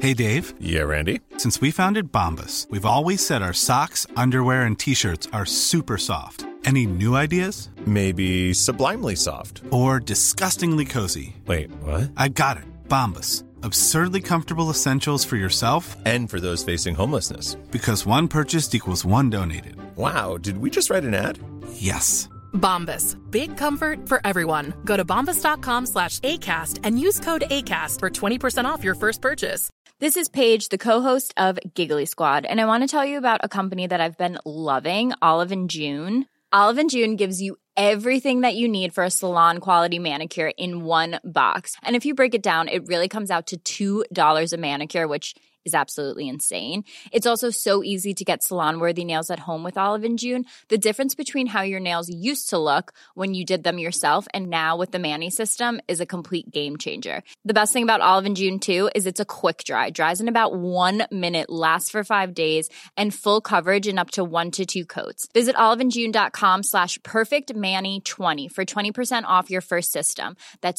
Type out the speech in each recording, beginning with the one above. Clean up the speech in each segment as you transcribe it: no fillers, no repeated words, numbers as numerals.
Hey, Dave. Yeah, Randy. Since we founded Bombas, we've always said our socks, underwear, and T-shirts are super soft. Any new ideas? Maybe sublimely soft. Or disgustingly cozy. Wait, what? I got it. Bombas. Absurdly comfortable essentials for yourself and for those facing homelessness. Because one purchased equals one donated. Wow, did we just write an ad? Yes. Bombas. Big comfort for everyone. Go to bombas.com/ACAST and use code ACAST for 20% off your first purchase. This is Paige, the co-host of Giggly Squad, and I want to tell you about a company that I've been loving, Olive & June. Olive & June gives you everything that you need for a salon-quality manicure in one box. And if you break it down, it really comes out to $2 a manicure, which is absolutely insane. It's also so easy to get salon-worthy nails at home with Olive & June. The difference between how your nails used to look when you did them yourself and now with the Mani system is a complete game changer. The best thing about Olive & June, too, is it's a quick dry. Dries in about 1 minute, lasts for 5 days, and full coverage in up to 1 to 2 coats. Visit oliveandjune.com/perfectmani20 for 20% off your first system. That's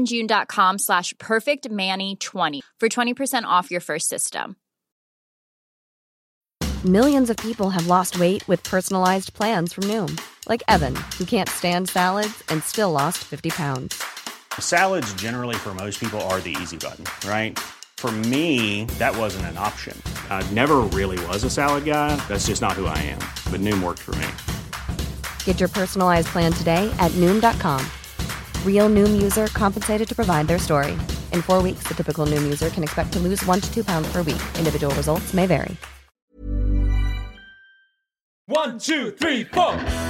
oliveandjune.com/perfectmani20 for 20% off your first system. Millions of people have lost weight with personalized plans from Noom. Like Evan, who can't stand salads and still lost 50 pounds. Salads generally for most people are the easy button, right? For me, that wasn't an option. I never really was a salad guy. That's just not who I am. But Noom worked for me. Get your personalized plan today at Noom.com. Real Noom user compensated to provide their story. In 4 weeks, the typical Noom user can expect to lose 1 to 2 pounds per week. Individual results may vary. 1, 2, 3, 4.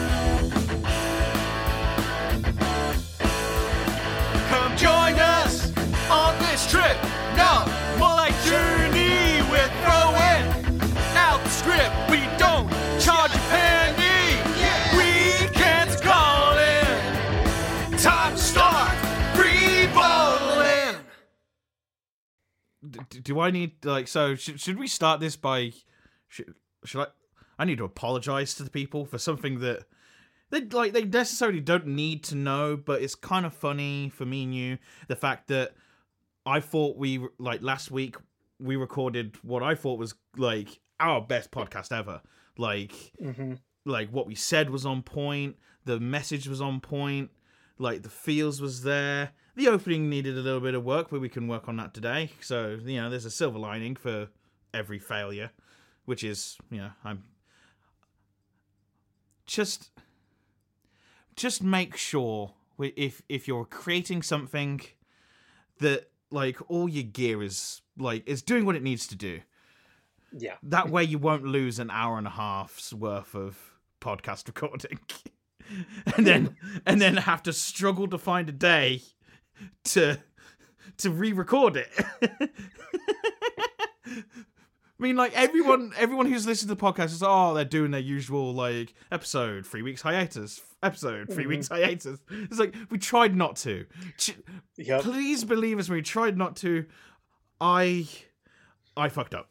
Come join us on this trip. No, more like journey. We're throwing out the script. We don't charge a penny. Weekends calling. Time to start free balling. Do I need, like, so should we start this by, should I need to apologize to the people for something that they necessarily don't need to know, but it's kind of funny for me and you, the fact that I thought last week we recorded what I thought was like our best podcast ever. Like what we said was on point, the message was on point, like the feels was there. The opening needed a little bit of work, but we can work on that today. So, there's a silver lining for every failure, which is, I'm just make sure if you're creating something that like all your gear is doing what it needs to do. Yeah. That way you won't lose an hour and a half's worth of podcast recording. and then have to struggle to find a day to re-record it. I mean, like, everyone who's listened to the podcast is, they're doing their usual, like, episode, 3 weeks hiatus, episode, 3 weeks hiatus. It's like, we tried not to. Yep. Please believe us, we tried not to. I fucked up.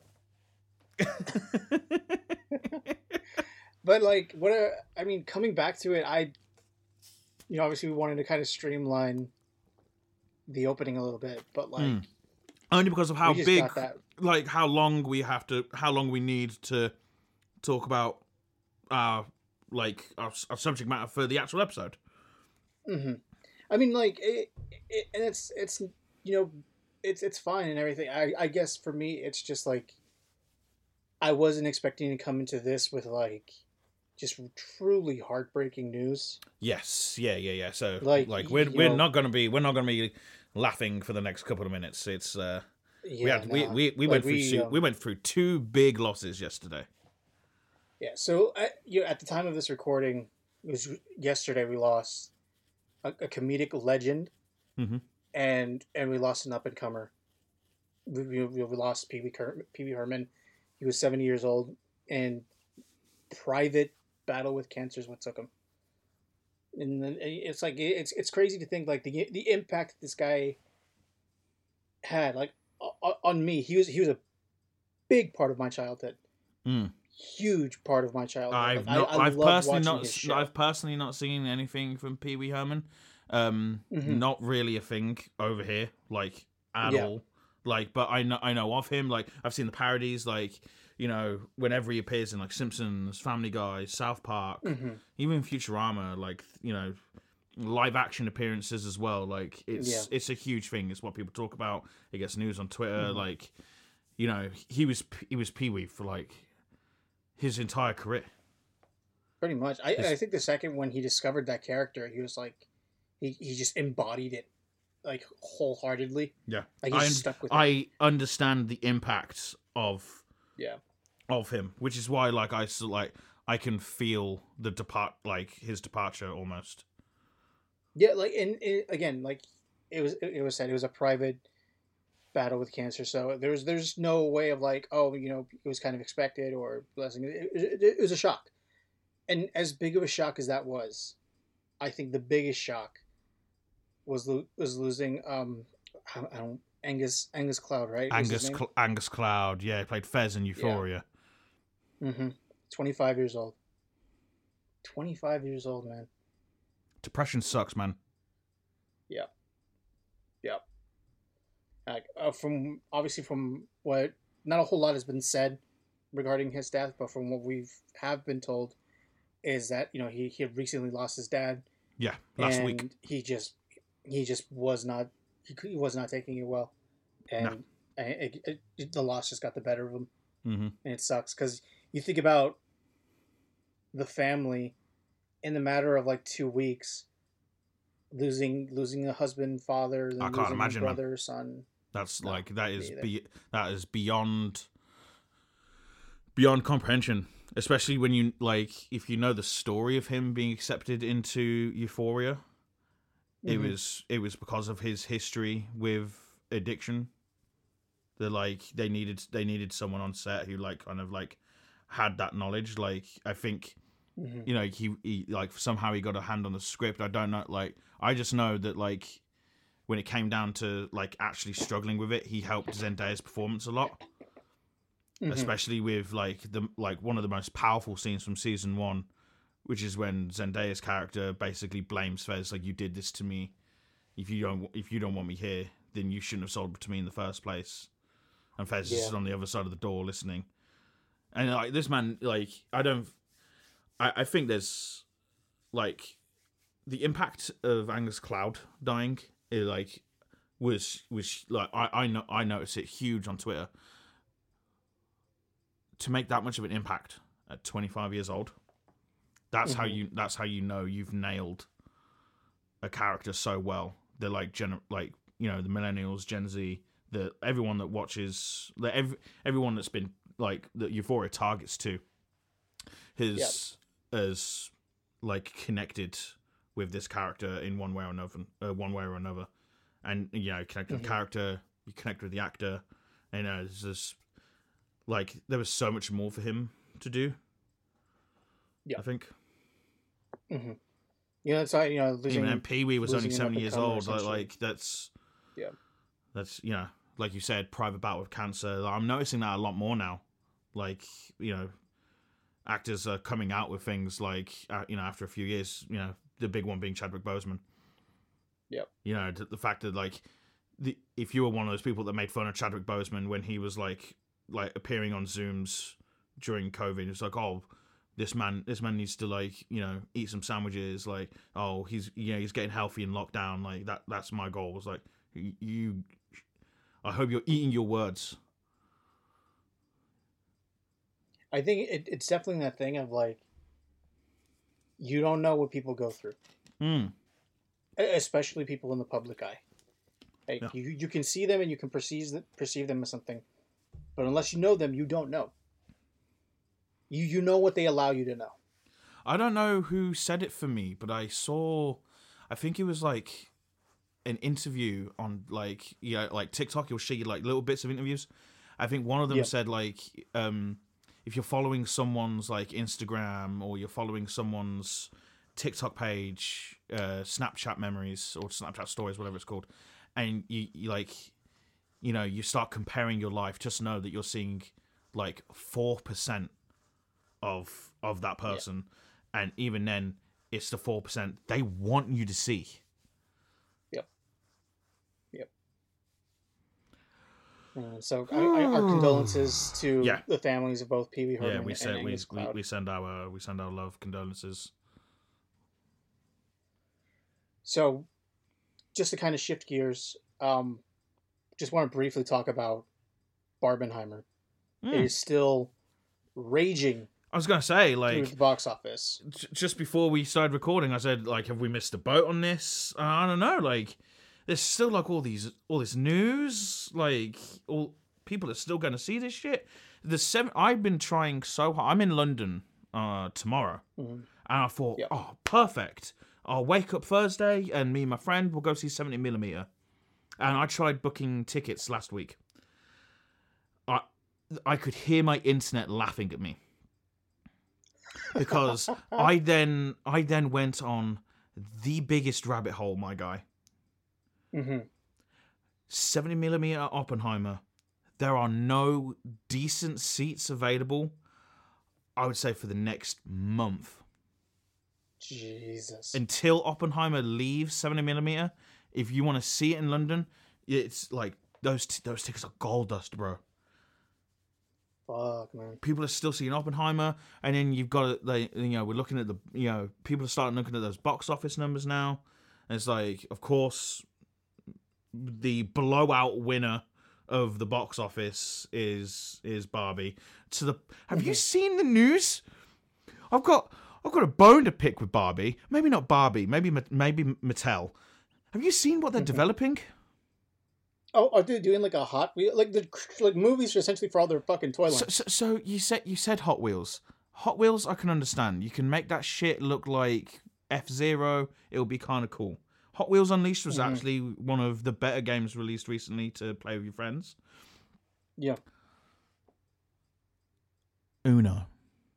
But, like, coming back to it, obviously we wanted to kind of streamline the opening a little bit, but, like... Only because of how big, like how long we need to talk about our subject matter for the actual episode. Mm-hmm. I mean, like, it's fine and everything. I guess for me, it's just like, I wasn't expecting to come into this with like, just truly heartbreaking news. Yes. Yeah. So like we're not gonna be laughing for the next couple of minutes. It's we went through 2 big losses yesterday. Yeah. So at the time of this recording, it was yesterday. We lost a comedic legend, and we lost an up and comer. We lost Pee Wee Herman. He was 70 years old, and private battle with cancer is what took him. And then it's like it's crazy to think like the impact that this guy had like on me. He was a big part of my childhood. Huge part of my childhood. I've personally not seen anything from Pee Wee Herman. Not really a thing over here, like at all. Like, but I know of him. Like, I've seen the parodies. Like, you know, whenever he appears in like Simpsons, Family Guy, South Park, even Futurama. Like, you know, live action appearances as well. Like, it's a huge thing. It's what people talk about. It gets news on Twitter. Like, you know, he was Pee-wee for like his entire career. Pretty much. I think the second when he discovered that character, he was like, he just embodied it, like, wholeheartedly. Yeah. Like, he's stuck with it. I understand the impact of him, which is why, like, I can feel his departure almost. Yeah, like, and again, like, it was said it was a private battle with cancer, so there's no way of like, oh, you know, it was kind of expected or blessing. It was a shock. And as big of a shock as that was, I think the biggest shock was losing Angus Cloud, right? Angus Cloud, yeah, he played Fez in Euphoria. Yeah. 25 years old. 25 years old, man. Depression sucks, man. Yeah. Like, from what, not a whole lot has been said regarding his death, but from what have been told, is that, you know, he had recently lost his dad. Yeah, last week. He just was not taking it well, and the loss just got the better of him, and it sucks because you think about the family in the matter of like 2 weeks, losing a husband, father, then I can't losing imagine, a brother, son. That's that is beyond comprehension. Especially when you, like, if you know the story of him being accepted into Euphoria, it was because of his history with addiction. They needed someone on set who, like, kind of like had that knowledge. Like, I think, you know, he like somehow he got a hand on the script. I don't know, like, I just know that, like, when it came down to like actually struggling with it, he helped Zendaya's performance a lot. Especially with like one of the most powerful scenes from season 1, which is when Zendaya's character basically blames Fez, like, you did this to me. If you don't want me here, then you shouldn't have sold to me in the first place. And Fez is on the other side of the door listening. And like this man, like, I think there's like the impact of Angus Cloud dying. It like was like I noticed it huge on Twitter. To make that much of an impact at 25 years old, that's how you know you've nailed a character so well. They're like you know, the millennials, Gen Z, everyone that watches, everyone that's been like that Euphoria targets to, has like connected with this character in one way or another, and you know, connect with the character, you connect with the actor, and you know, there's this. Like, there was so much more for him to do. Yeah, I think. Yeah, it's like, you know, even then, Pee-wee was only 7 years old. Like that's you know, like you said, private battle with cancer. Like, I'm noticing that a lot more now. Like, you know, actors are coming out with things like you know, after a few years. You know, the big one being Chadwick Boseman. Yep. You know, the fact that like, if you were one of those people that made fun of Chadwick Boseman when he was like appearing on Zooms during COVID, it's like, oh, this man needs to, like, you know, eat some sandwiches. Like, oh, he's getting healthy in lockdown. Like, that's my goal. Was like, I hope you're eating your words. I think it's definitely that thing of like, you don't know what people go through, especially people in the public eye. Like, you can see them and you can perceive them as something. But unless you know them, you don't know. You know what they allow you to know. I don't know who said it for me, but I think it was like an interview on like TikTok. You'll see like little bits of interviews. I think one of them said like, if you're following someone's like Instagram or you're following someone's TikTok page, Snapchat memories or Snapchat stories, whatever it's called, and you like, you know, you start comparing your life, just know that you're seeing like 4% of that person. Yeah. And even then, it's the 4% they want you to see. Yep. So our condolences to the families of both Pee Wee Herman and Angus Cloud. we send our love, condolences. So, just to kind of shift gears, just want to briefly talk about Barbenheimer. It is still raging. I was gonna say, like, through the box office. Just before we started recording, I said, like, have we missed a boat on this? I don't know, like. There's still like all this news, like all people are still going to see this shit. I've been trying so hard. I'm in London tomorrow, and I thought, oh, perfect. I'll wake up Thursday, and me and my friend will go see 70mm. And I tried booking tickets last week. I could hear my internet laughing at me because I then went on the biggest rabbit hole, my guy. 70mm Oppenheimer. There are no decent seats available, I would say, for the next month. Jesus. Until Oppenheimer leaves 70mm, if you want to see it in London, it's like those tickets are gold dust, bro. Fuck, man. People are still seeing Oppenheimer, and then you've got we're looking at people are starting looking at those box office numbers now. And it's like, of course, the blowout winner of the box office is Barbie. Have you seen the news? I've got a bone to pick with Barbie. Maybe not Barbie. Maybe Mattel. Have you seen what they're developing? Oh, are they doing like a Hot Wheel, like movies are essentially for all their fucking toy lines? So you said Hot Wheels. Hot Wheels, I can understand. You can make that shit look like F-Zero. It'll be kind of cool. Hot Wheels Unleashed was actually one of the better games released recently to play with your friends. Yeah. Uno.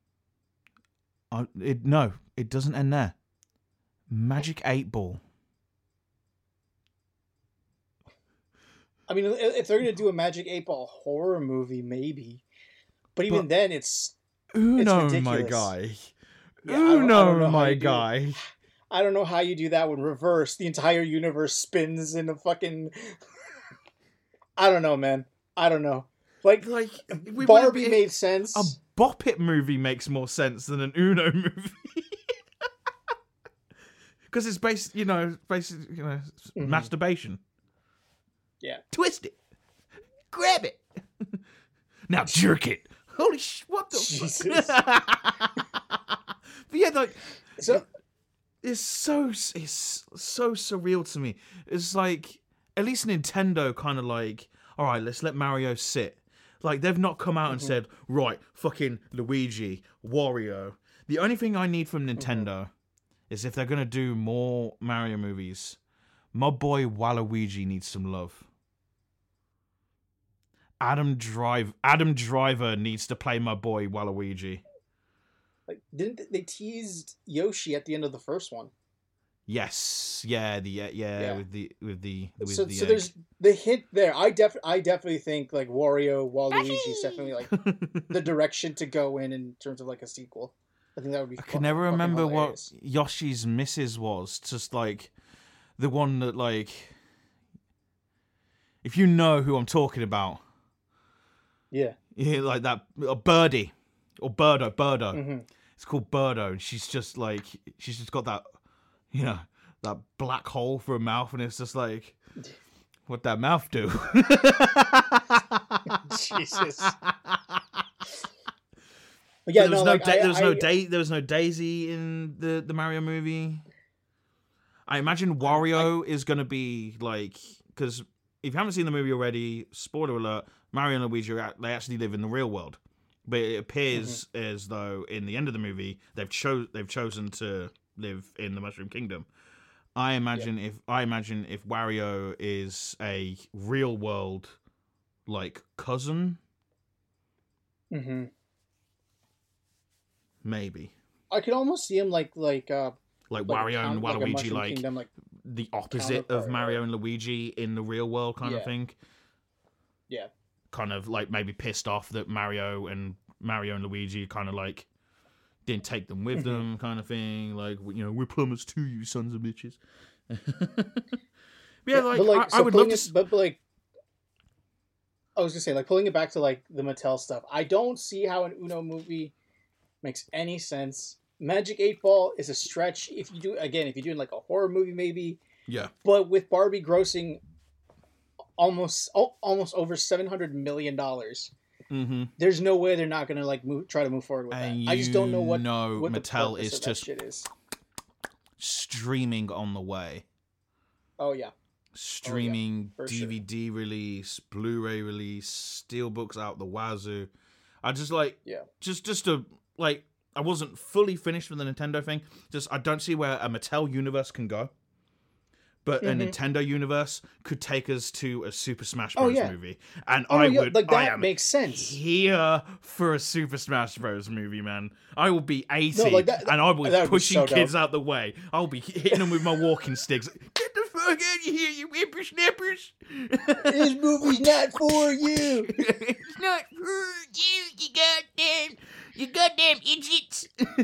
No, it doesn't end there. Magic 8 Ball. I mean, if they're going to do a Magic 8 Ball horror movie, maybe. But even then, it's Uno, it's my guy. Yeah, Uno, my guy. I don't know how you do that when reverse. The entire universe spins in a fucking... I don't know, man. I don't know. Like Barbie made sense. A Bop It movie makes more sense than an Uno movie. Because it's based, masturbation. Yeah. Twist it. Grab it. Now jerk it. Holy what the Jesus. fuck? But yeah, like... So... It's so surreal to me. It's like, at least Nintendo kind of like, all right, let's let Mario sit. Like, they've not come out and said, right, fucking Luigi, Wario. The only thing I need from Nintendo is if they're going to do more Mario movies, my boy Waluigi needs some love. Adam Driver needs to play my boy Waluigi. Like, didn't they teased Yoshi at the end of the first one? Yes, with the so there's the hint there. I definitely think like Wario, Waluigi is definitely like the direction to go in terms of like a sequel. I think that would be. I can never remember what Yoshi's missus was. Just like the one that like, if you know who I'm talking about. Yeah, like that Birdie or Birdo. It's called Birdo, and she's just got that, that black hole for a mouth, and it's just like, what that mouth do? Jesus. But yeah, there was no Daisy in the Mario movie. I imagine Wario is gonna be like, because if you haven't seen the movie already, spoiler alert: Mario and Luigi they actually live in the real world. But it appears as though in the end of the movie they've chosen to live in the Mushroom Kingdom. I imagine if Wario is a real world like cousin, maybe I could almost see him like Wario and Waluigi, like Kingdom, the opposite of Mario and Luigi in the real world kind of thing. Yeah. Kind of like maybe pissed off that Mario and Luigi kind of like didn't take them with them, kind of thing. Like, we're plumbers too, you sons of bitches. I would love to. But like, I was gonna say, like, pulling it back to like the Mattel stuff. I don't see how an Uno movie makes any sense. Magic 8 Ball is a stretch. If you're doing like a horror movie, maybe. Yeah. But with Barbie grossing almost over $700 million, there's no way they're not gonna like try to move forward with that. I just don't know what Mattel is just shit is. Streaming on the way. Oh yeah. Streaming, DVD release, Blu-ray release, steelbooks out the wazoo. I just like, just to like, I wasn't fully finished with the Nintendo thing. Just I don't see where a Mattel universe can go, but a Nintendo universe could take us to a Super Smash Bros. Movie, and I am makes sense here for a Super Smash Bros. Movie, man. I will be 80, and I will be pushing kids out the way. I'll be hitting them with my walking sticks. Get the fuck out of here, you whippersnappers! This movie's not for you. It's not for you, you goddamn idiots.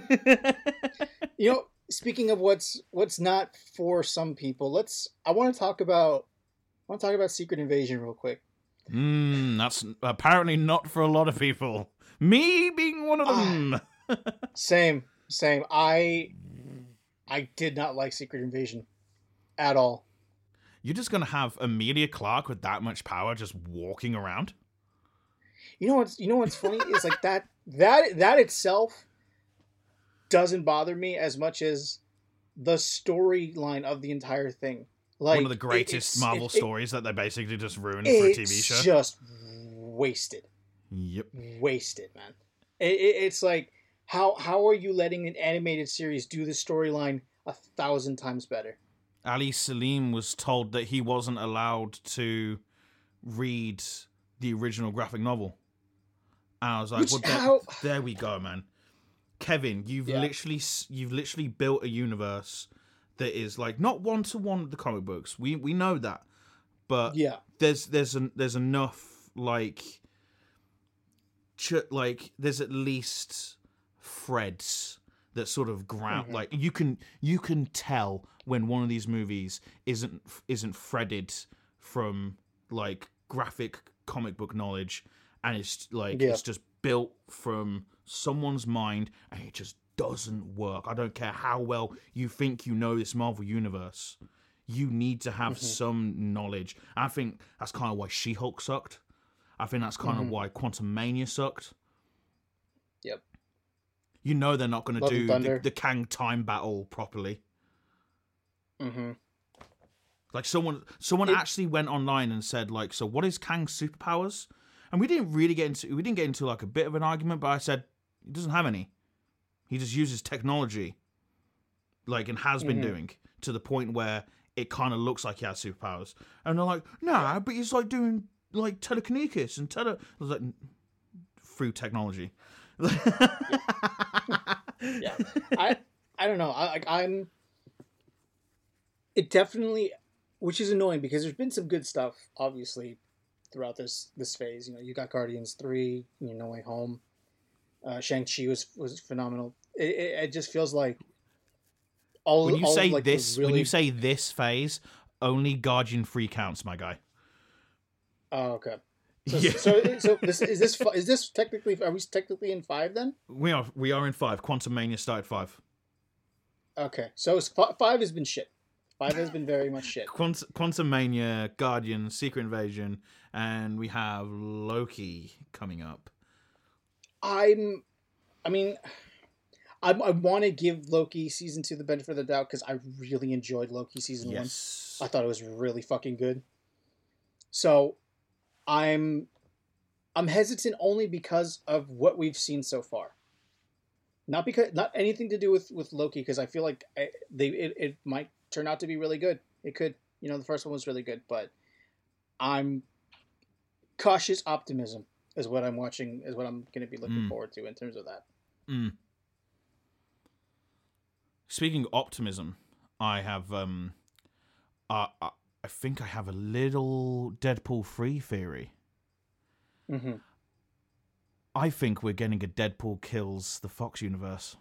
You know, speaking of what's not for some people, I want to talk about Secret Invasion real quick. That's apparently not for a lot of people. Me being one of them. Same. I did not like Secret Invasion at all. You're just gonna have Emilia Clarke with that much power just walking around? You know what's funny is like that itself doesn't bother me as much as the storyline of the entire thing. Like one of the greatest Marvel stories that they basically just ruined for a TV show. It's just wasted. Yep. Wasted, man. It's like how are you letting an animated series do the storyline 1,000 times better? Ali Salim was told that he wasn't allowed to read the original graphic novel. And I was like, there we go, man. Kevin, you've literally built a universe that is like not one-to-one with the comic books. We know that. But there's enough like there's at least threads that sort of ground like you can tell when one of these movies isn't threaded from like graphic comic book knowledge, and it's like it's just built from someone's mind and it just doesn't work. I don't care how well you think you know this Marvel universe, you need to have some knowledge. I think that's kind of why She-Hulk sucked. I think that's kind of why Quantumania sucked. Yep. You know they're not going to do the Kang time battle properly. Like someone actually went online and said like, so what is Kang's superpowers? And we didn't get into like a bit of an argument, but I said he doesn't have any. He just uses technology, like, and has been doing to the point where it kind of looks like he has superpowers. And they're like, nah, but he's like doing like telekinesis and I was like, through technology. Yeah, I don't know. I'm. It definitely, which is annoying because there's been some good stuff, obviously, throughout this phase. You know, you got Guardians 3, No Way Home. Shang-Chi was phenomenal. It just feels like when you say this phase, only Guardian 3 counts, my guy. Oh, okay. So is this technically? Are we technically in 5 then? We are in 5. Quantumania started 5. Okay, so 5 has been shit. 5 has been very much shit. Quantumania, Guardian, Secret Invasion, and we have Loki coming up. I want to give Loki season 2 the benefit of the doubt because I really enjoyed Loki season 1. I thought it was really fucking good. So I'm hesitant only because of what we've seen so far. Not anything to do with Loki, because I feel like it might turn out to be really good. It could, the first one was really good, but I'm cautious optimism is what I'm watching, is what I'm going to be looking forward to in terms of that. Speaking of optimism, I have I think I have a little Deadpool 3 theory. I think we're getting a Deadpool kills the Fox universe.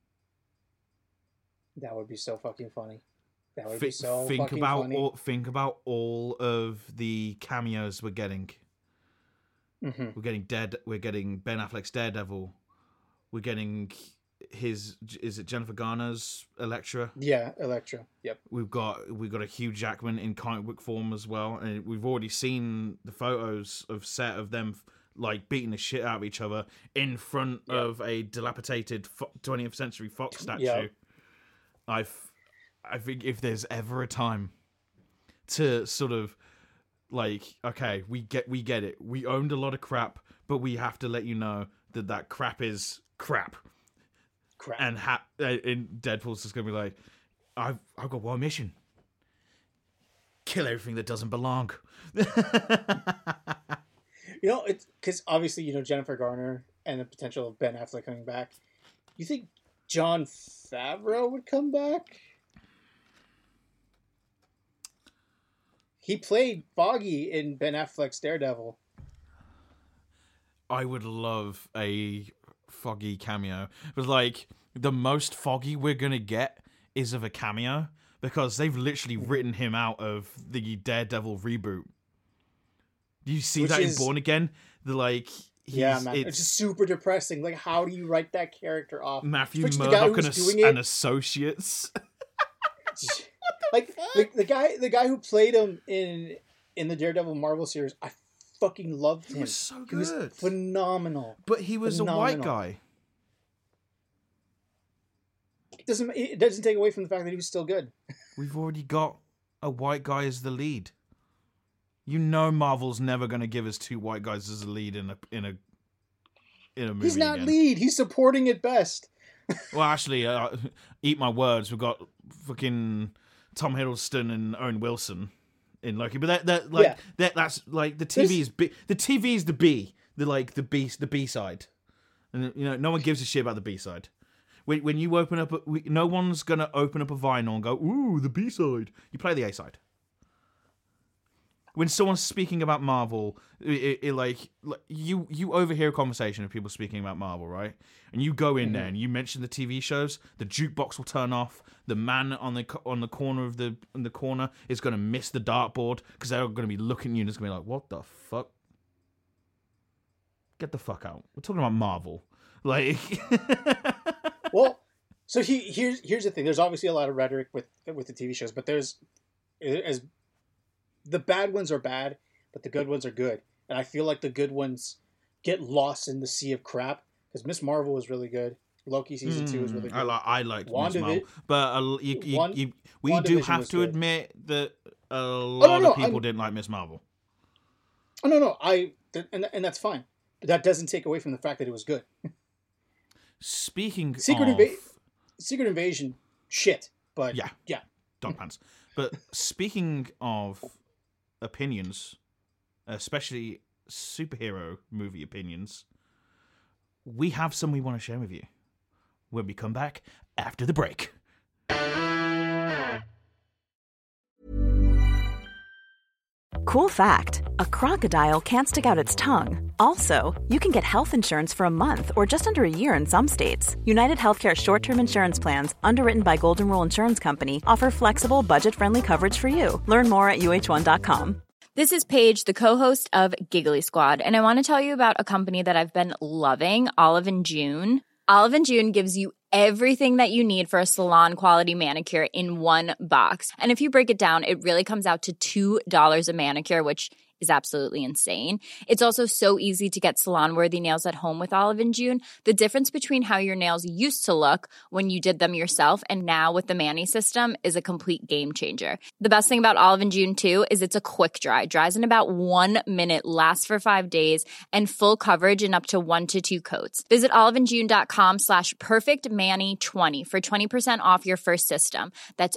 That would be so fucking funny. That would be so fucking funny. Think about all of the cameos we're getting. Mm-hmm. We're getting Ben Affleck's Daredevil. We're getting is it Jennifer Garner's Elektra? Yeah, Elektra. Yep. We've got a Hugh Jackman in comic book form as well, and we've already seen the photos of set of them like beating the shit out of each other in front of a dilapidated 20th Century Fox statue. Yep. I think if there's ever a time to sort of like, okay, we get it. We owned a lot of crap, but we have to let you know that crap is crap. And in Deadpool's just gonna be like, I've got one mission: kill everything that doesn't belong. It's because obviously Jennifer Garner and the potential of Ben Affleck coming back. You think Jon Favreau would come back? He played Foggy in Ben Affleck's Daredevil. I would love a Foggy cameo, but like the most Foggy we're gonna get is of a cameo because they've literally written him out of the Daredevil reboot. Do you see that in Born Again? Man, it's just super depressing. Like, how do you write that character off? Matthew Murdock and Associates. Like the guy who played him in the Daredevil Marvel series, I fucking loved him. He was so good. He was phenomenal. But he was a white guy. It doesn't take away from the fact that he was still good. We've already got a white guy as the lead. Marvel's never going to give us two white guys as a lead in a movie. He's not lead. He's supporting at best. Well, actually, eat my words. We've got fucking Tom Hiddleston and Owen Wilson in Loki, but that's like the TV is B. The TV is the B. The B side, and no one gives a shit about the B side. When you open up, no one's gonna open up a vinyl and go, "Ooh, the B side." You play the A side. When someone's speaking about Marvel, you overhear a conversation of people speaking about Marvel, right? And you go in there and you mention the TV shows, the jukebox will turn off. The man on the corner of the corner is going to miss the dartboard because they're going to be looking at you and it's going to be like, "What the fuck? Get the fuck out. We're talking about Marvel." Like, well, so here's the thing. There's obviously a lot of rhetoric with the TV shows, but the bad ones are bad, but the good ones are good. And I feel like the good ones get lost in the sea of crap. Because Miss Marvel was really good. Loki season 2 was really good. I liked Miss Marvel. But we do have to admit that a lot of people didn't like Miss Marvel. Oh, no. And that's fine. But that doesn't take away from the fact that it was good. Speaking Secret Invasion, shit. But yeah. Dog pants. But speaking of opinions, especially superhero movie opinions, we have some we want to share with you when we come back after the break. Cool fact, a crocodile can't stick out its tongue. Also, you can get health insurance for a month or just under a year in some states. United Healthcare short-term insurance plans, underwritten by Golden Rule Insurance Company, offer flexible, budget-friendly coverage for you. Learn more at uh1.com. This is Paige, the co-host of Giggly Squad, and I want to tell you about a company that I've been loving, Olive & June. Olive & June gives you everything that you need for a salon-quality manicure in one box. And if you break it down, it really comes out to $2 a manicure, which is absolutely insane. It's also so easy to get salon-worthy nails at home with Olive & June. The difference between how your nails used to look when you did them yourself and now with the Mani system is a complete game changer. The best thing about Olive & June, too, is it's a quick dry. Dries in about 1 minute, lasts for 5 days, and full coverage in up to 1 to 2 coats. Visit oliveandjune.com/perfectmani20 for 20% off your first system. That's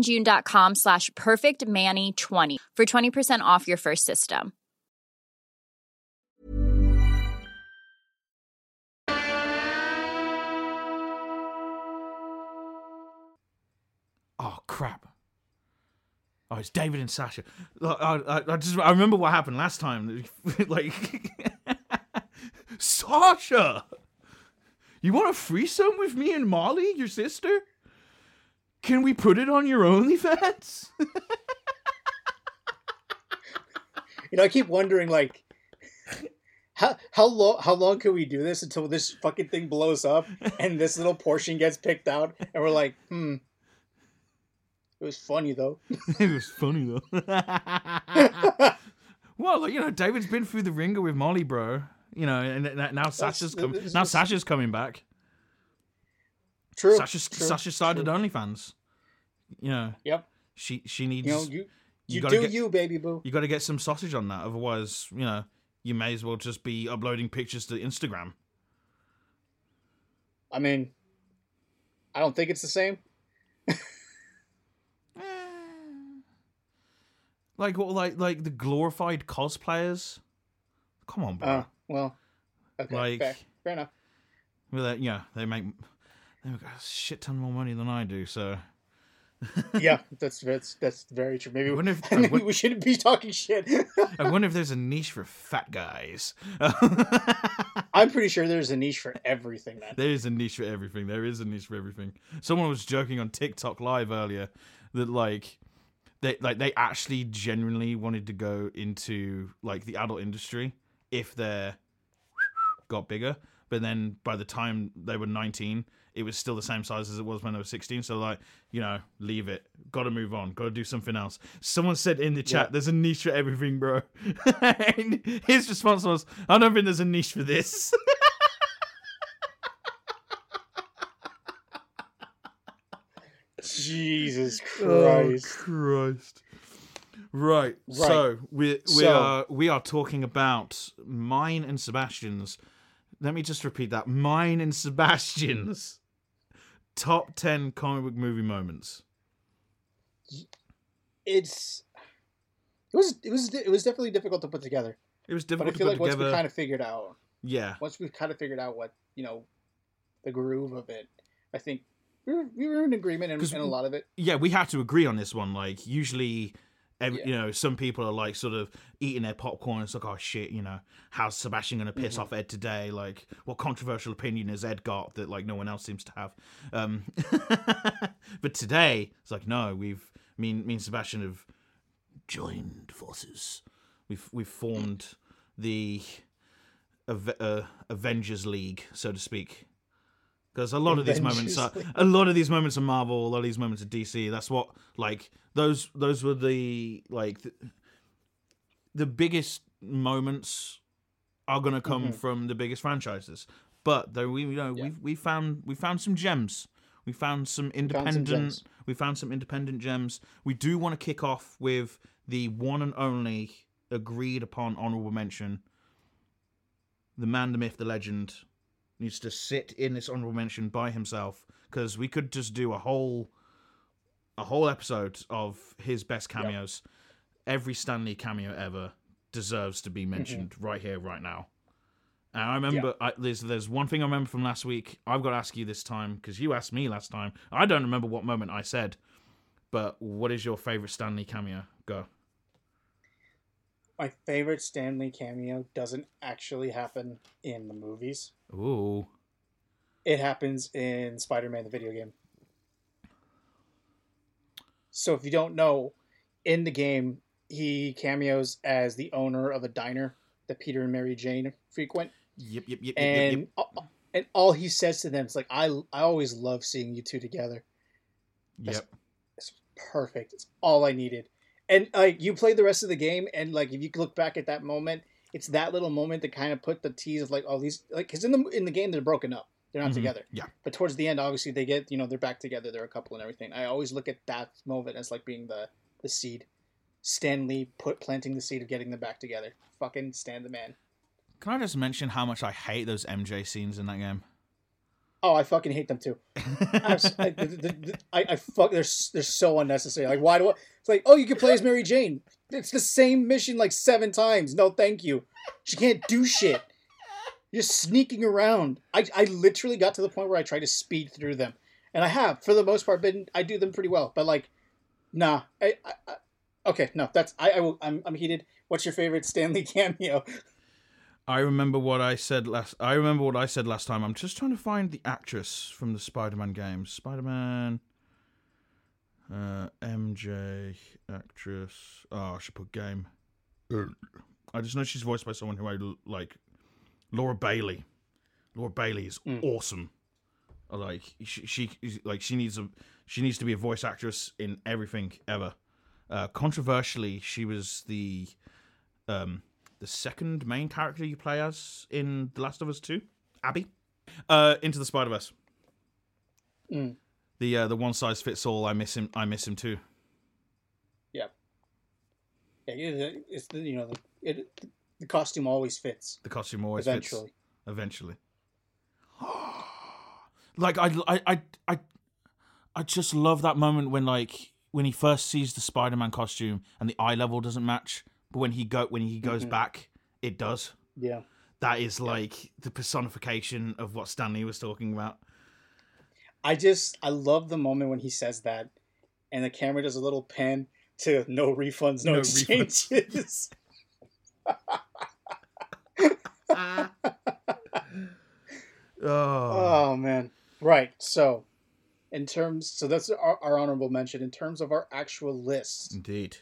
oliveandjune.com/perfectmani20 for 20% off your first system. Oh crap! Oh, it's David and Sasha. I remember what happened last time. Like, Sasha, you want a threesome with me and Molly, your sister? Can we put it on your OnlyFans? I keep wondering, like, How long can we do this until this fucking thing blows up and this little portion gets picked out and we're like, it was funny though. It was funny though. Well, like, you know, David's been through the ringer with Molly, bro. You know, and now Sasha's coming back. True. Sasha started OnlyFans. You know. Yep. She needs. You do you, baby boo. You got to get some sausage on that, otherwise, you know, you may as well just be uploading pictures to Instagram. I mean, I don't think it's the same. Like what? Like the glorified cosplayers. Come on, bro. Well, okay, like, fair enough. Well, they make a shit ton more money than I do, so. Yeah, that's very true. Maybe we shouldn't be talking shit. I wonder if there's a niche for fat guys. I'm pretty sure there's a niche for everything, man. There is a niche for everything. There is a niche for everything. Someone was joking on TikTok Live earlier that they actually genuinely wanted to go into like the adult industry if they got bigger, but then by the time they were 19, it was still the same size as it was when they were 16. So, like, you know, leave it. Got to move on. Got to do something else. Someone said in the chat, there's a niche for everything, bro. And his response was, I don't think there's a niche for this. Jesus Christ. Oh, Christ. Right. So, we are talking about mine and Sebastian's. Let me just repeat that. Mine and Sebastian's top 10 comic book movie moments. It was definitely difficult to put together. It was difficult. But I feel like once we kind of figured out. Yeah. Once we kind of figured out what, you know, the groove of it, I think we were in agreement in a lot of it. Yeah, we had to agree on this one. Like, usually, you know, some people are like sort of eating their popcorn. It's like, oh shit, you know, how's Sebastian going to piss off Ed today? Like, what controversial opinion has Ed got that like no one else seems to have? But today, it's like, no, me and Sebastian have joined forces. We've formed the Avengers League, so to speak. Because a lot of these moments are Marvel, a lot of these moments are DC. That's what, like, those were the the biggest moments are gonna come from the biggest franchises. But though we found some gems. We found some independent gems. We do want to kick off with the one and only agreed upon honorable mention. The man, the myth, the legend needs to sit in this honorable mention by himself, because we could just do a whole episode of his best cameos. Every Stan Lee cameo ever deserves to be mentioned right here, right now. And I remember, there's one thing I remember from last week. I've got to ask you this time, because you asked me last time. I don't remember what moment I said, but what is your favorite Stan Lee cameo? Go. My favorite Stan Lee cameo doesn't actually happen in the movies. Ooh. It happens in Spider-Man, the video game. So if you don't know, in the game, he cameos as the owner of a diner that Peter and Mary Jane frequent. Yep. And all he says to them is like, I always love seeing you two together. It's perfect. It's all I needed. And like, you play the rest of the game, and like, if you look back at that moment, it's that little moment that kind of put the tease of like all these, like, because in the game they're broken up, they're not together. Yeah. But towards the end, obviously they get, you know, they're back together, they're a couple and everything. I always look at that moment as like being the seed. Stan Lee planting the seed of getting them back together. Fucking Stan the man. Can I just mention how much I hate those MJ scenes in that game? Oh, I fucking hate them too. I fuck. They're so unnecessary. Like, why do I? It's like, oh, you can play as Mary Jane. It's the same mission like 7 times. No, thank you. She can't do shit. You're sneaking around. I literally got to the point where I tried to speed through them, and I have for the most part. I do them pretty well. But like, nah. Okay, no. I'm heated. What's your favorite Stan Lee cameo? I remember what I said last time. I'm just trying to find the actress from the Spider-Man games. Spider-Man, MJ, actress. Oh, I should put game. I just know she's voiced by someone who I like Laura Bailey is awesome. Like she needs to be a voice actress in everything ever. Controversially, she was the second main character you play as in The Last of Us 2, Abby. Into the Spider-Verse. The one size fits all. I miss him too. Yeah. It's the costume always fits. The costume always fits. Eventually. Like I just love that moment when he first sees the Spider-Man costume and the eye level doesn't match, but when he goes back, it does. Yeah. That is like the personification of what Stan Lee was talking about. I love the moment when he says that, and the camera does a little pan to no refunds, no exchanges. Oh man. Right. So that's our honorable mention. In terms of our actual list. Indeed.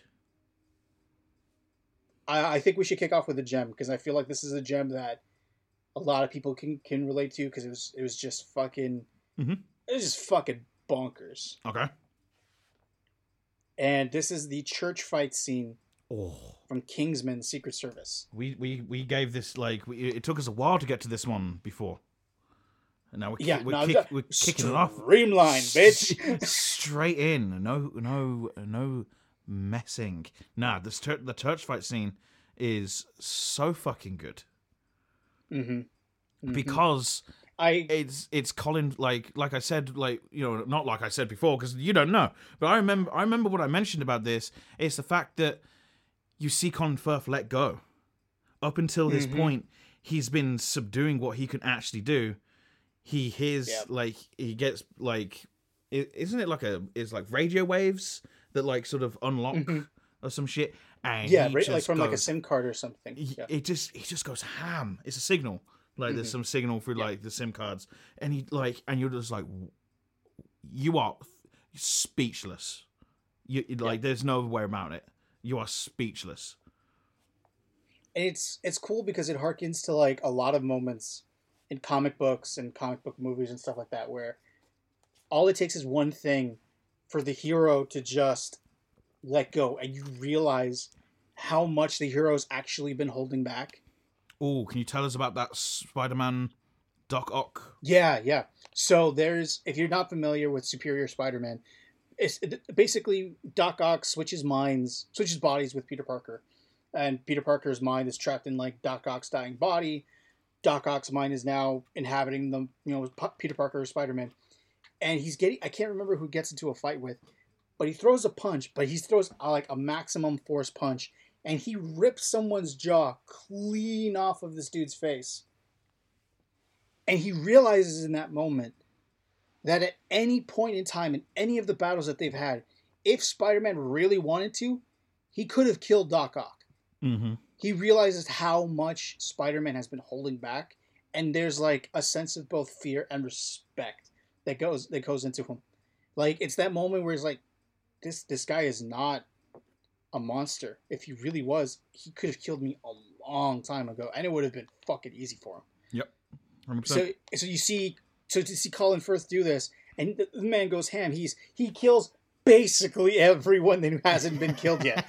I think we should kick off with a gem, because I feel like this is a gem that a lot of people can relate to, because it was just fucking it was just fucking bonkers. Okay. And this is the church fight scene from Kingsman: Secret Service. We gave this it took us a while to get to this one before. And now we're kicking it off. Streamline, bitch. Straight in. No messing. Nah, the church fight scene is so fucking good. Because it's Colin, like I said, not like I said before, because you don't know, but I remember what I mentioned about this. It's the fact that you see Colin Firth let go. Up until this point, he's been subduing what he can actually do. He hears he gets isn't it it's like radio waves that sort of unlock or some shit, and from a SIM card or something. He just goes ham. It's a signal. There's some signal through the SIM cards, and you're just like, you are speechless. There's no way around it. You are speechless. And it's cool because it harkens to a lot of moments in comic books and comic book movies and stuff like that, where all it takes is one thing for the hero to just let go, and you realize how much the hero's actually been holding back. Oh, can you tell us about that Spider-Man Doc Ock? Yeah. So if you're not familiar with Superior Spider-Man, it's basically Doc Ock switches bodies with Peter Parker, and Peter Parker's mind is trapped in Doc Ock's dying body. Doc Ock's mind is now inhabiting the Peter Parker or Spider-Man, and I can't remember who gets into a fight with, but he throws a punch, but he throws a maximum force punch, and he rips someone's jaw clean off of this dude's face. And he realizes in that moment that at any point in time, in any of the battles that they've had, if Spider-Man really wanted to, he could have killed Doc Ock. He realizes how much Spider-Man has been holding back, and there's a sense of both fear and respect that goes into him. It's that moment where he's like, this guy is not a monster. If he really was, he could have killed me a long time ago, and it would have been fucking easy for him. Yep. 100%. So to see Colin Firth do this, and the man goes ham. He kills basically everyone who hasn't been killed yet.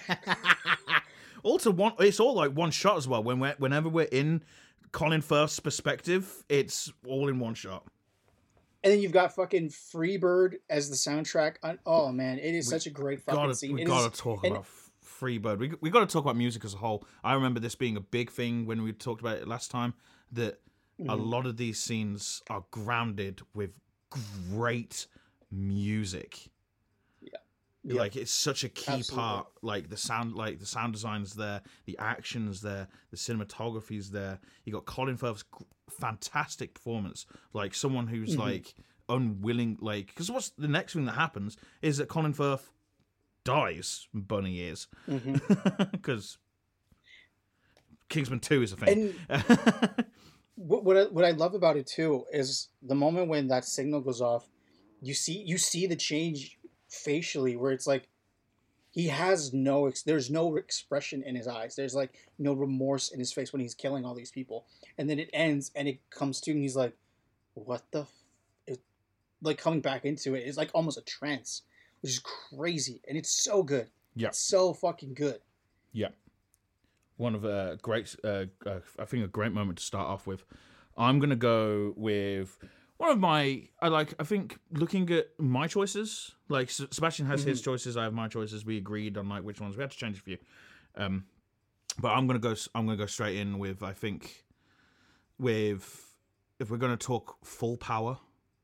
It's all one shot as well. Whenever we're in Colin Firth's perspective, it's all in one shot. And then you've got fucking Freebird as the soundtrack. Oh man, it is such a great fucking scene. We gotta talk about Freebird. We gotta talk about music as a whole. I remember this being a big thing when we talked about it last time, that a lot of these scenes are grounded with great music. Yeah. It's such a key part. The sound design's there, the action's there, the cinematography's there. You got Colin Firth's fantastic performance. Someone who's unwilling. Because what's the next thing that happens is that Colin Firth dies. Bunny ears. Because Kingsman 2 is a thing. And what I love about it too is the moment when that signal goes off. You see the change facially, where it's he has no there's no expression in his eyes. There's like no remorse in his face when he's killing all these people. And then it ends and it comes to and he's like, what the like coming back into it is like almost a trance, which is crazy, and it's so good. Yeah, it's so fucking good. Yeah, one of I think a great moment to start off with. I'm gonna go with one of my I think looking at my choices. Like Sebastian has his choices, I have my choices. We agreed on like which ones we had to change a few. But I'm gonna go straight in with I think with if we're gonna talk full power.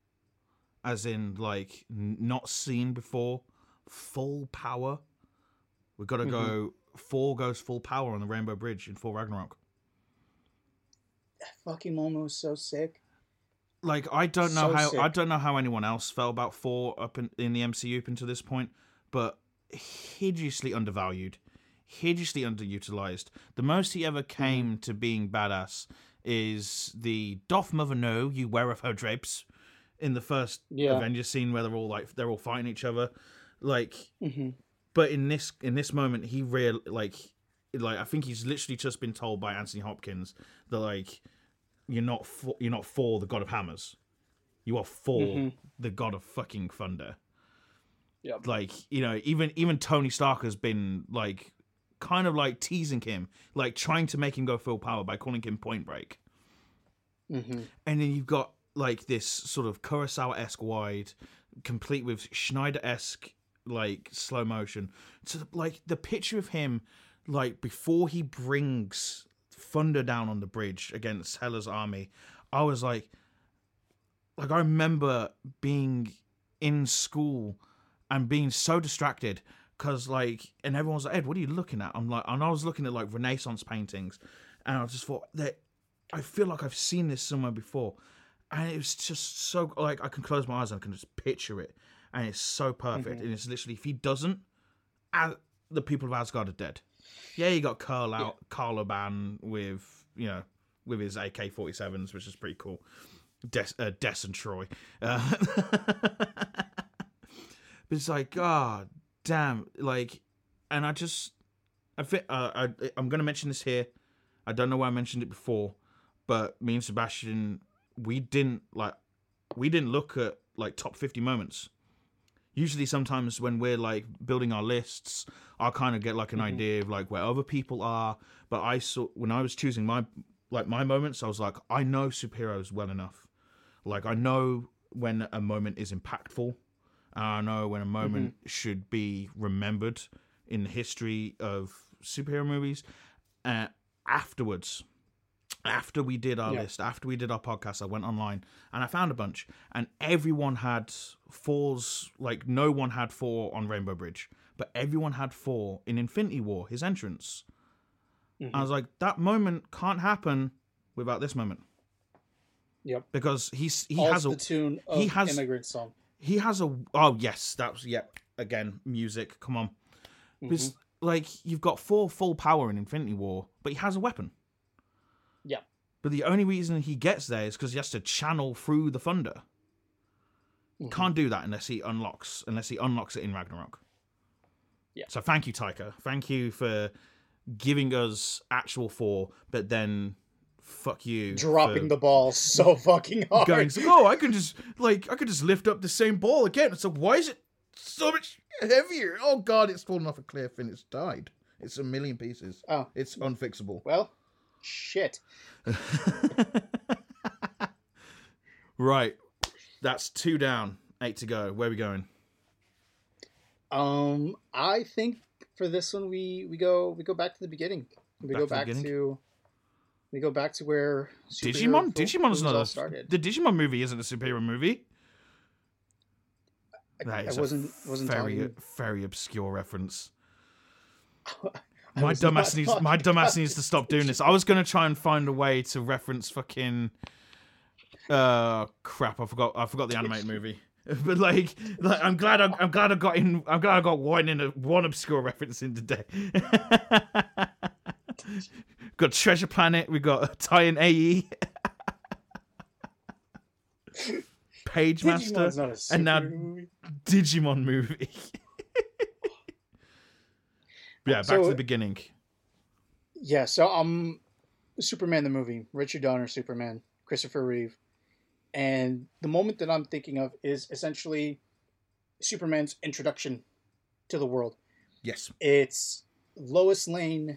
As in, like, not seen before, full power. We've got to go. Thor goes full power on the Rainbow Bridge in Thor Ragnarok. That fucking moment was so sick. Like, I don't know how anyone else felt about Thor up in the MCU up until this point, but hideously undervalued, hideously underutilized. The most he ever came to being badass is the "Doth Mother know you wear of her drapes." In the first Avengers scene where they're all fighting each other, like, but in this moment he like I think he's literally just been told by Anthony Hopkins that like you're not for the God of Hammers, you are for the God of fucking Thunder. Yeah, like even Tony Stark has been like kind of like teasing him, like trying to make him go full power by calling him Point Break. And then you've got like this sort of Kurosawa-esque wide, complete with Schneider-esque like slow motion. So like the picture of him, like before he brings Thunder down on the bridge against Hela's army, I was like I remember being in school and being so distracted because like, and everyone's like, Ed, what are you looking at? I'm like, and I was looking at like Renaissance paintings, and I just thought that I feel like I've seen this somewhere before. And it was just so, like, I can close my eyes and I can just picture it. And it's so perfect. And it's literally, if he doesn't, the people of Asgard are dead. Yeah, you got Karl Urban with, with his AK-47s, which is pretty cool. Des and Troy. But it's like, God damn. Like, and I'm going to mention this here. I don't know why I mentioned it before, but me and Sebastian... We didn't look at like top 50 moments. Usually sometimes when we're like building our lists, I'll kind of get like an idea of like where other people are. But when I was choosing my moments, I was like, I know superheroes well enough. Like I know when a moment is impactful. And I know when a moment should be remembered in the history of superhero movies. Afterwards, after we did our list, after we did our podcast, I went online and I found a bunch, and everyone had Thor's, like no one had Thor on Rainbow Bridge, but everyone had Thor in Infinity War, his entrance. I was like, that moment can't happen without this moment. Yep. Because he also has the tune of Immigrant Song. He has again, music, come on. Because like you've got Thor full power in Infinity War, but he has a weapon. Yeah. But the only reason he gets there is because he has to channel through the thunder. Can't do that unless he unlocks it in Ragnarok. Yeah. So thank you, Taika. Thank you for giving us actual Thor, but then fuck you. Dropping the ball so fucking hard. Going, I could just lift up the same ball again. So why is it so much heavier? Oh god, it's fallen off a cliff and it's died. It's a million pieces. Oh. It's unfixable. Well, shit. Right. That's 2 down, 8 to go. Where are we going? I think for this one we go back to the beginning. We go back to where Digimon's not started. The Digimon movie isn't a superhero movie. That is wasn't very obscure reference. My dumbass needs to stop doing this. I was gonna try and find a way to reference fucking crap. I forgot the animated movie. But like I'm glad I got one obscure reference in today. Got Treasure Planet, we got Tie and AE. Page Master, and now movie. Digimon movie. back to the beginning. Yeah, so Superman the movie, Richard Donner Superman, Christopher Reeve. And the moment that I'm thinking of is essentially Superman's introduction to the world. Yes. It's Lois Lane,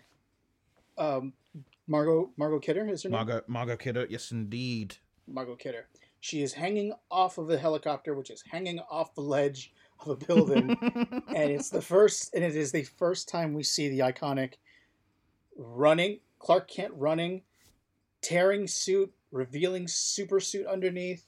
Margot Kidder is her name? Margot Kidder, yes indeed. Margot Kidder. She is hanging off of a helicopter, which is hanging off the ledge of a building. And it is the first time we see the iconic Clark Kent running, tearing suit, revealing super suit underneath.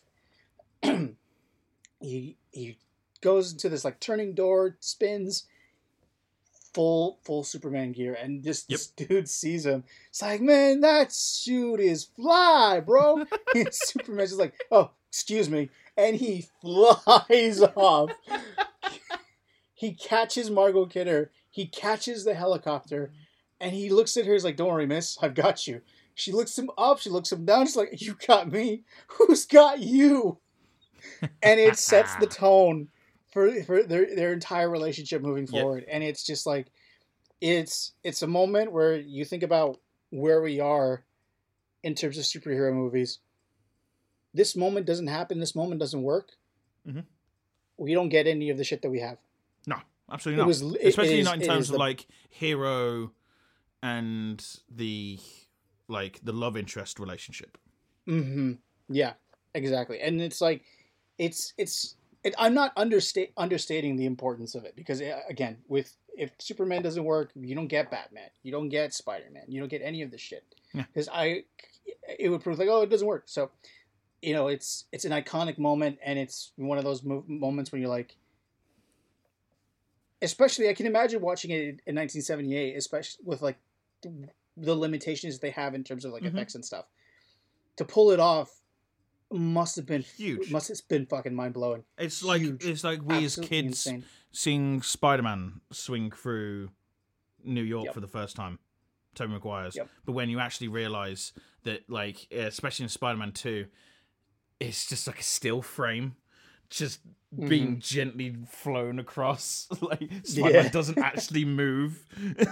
he goes into this like turning door, spins, full Superman gear, and this dude sees him. It's like, man, that suit is fly, bro. And Superman's just like, oh, excuse me, and he flies off. He catches Margot Kidder. He catches the helicopter, and he looks at her. He's like, don't worry, miss, I've got you. She looks him up. She looks him down. She's like, you got me. Who's got you? And it sets the tone for their entire relationship moving forward. And it's just like, it's a moment where you think about where we are in terms of superhero movies. This moment doesn't happen. This moment doesn't work. Mm-hmm. We don't get any of the shit that we have. No, absolutely not. Especially not in terms of like hero and the love interest relationship. Mm-hmm. Yeah, exactly. And it's like, I'm not understating the importance of it, because again, if Superman doesn't work, you don't get Batman, you don't get Spider-Man, you don't get any of this shit. Because it would prove like, oh, it doesn't work. So, it's an iconic moment, and it's one of those moments when you're like, especially I can imagine watching it in 1978, especially with like the limitations they have in terms of like effects and stuff. To pull it off must have been huge. Must have been fucking mind blowing. It's like we absolutely as kids seeing Spider-Man swing through New York for the first time, Tobey Maguire's. But when you actually realize that, like, especially in Spider-Man 2, it's just like a still frame, just being gently flown across. Like Spider-Man doesn't actually move.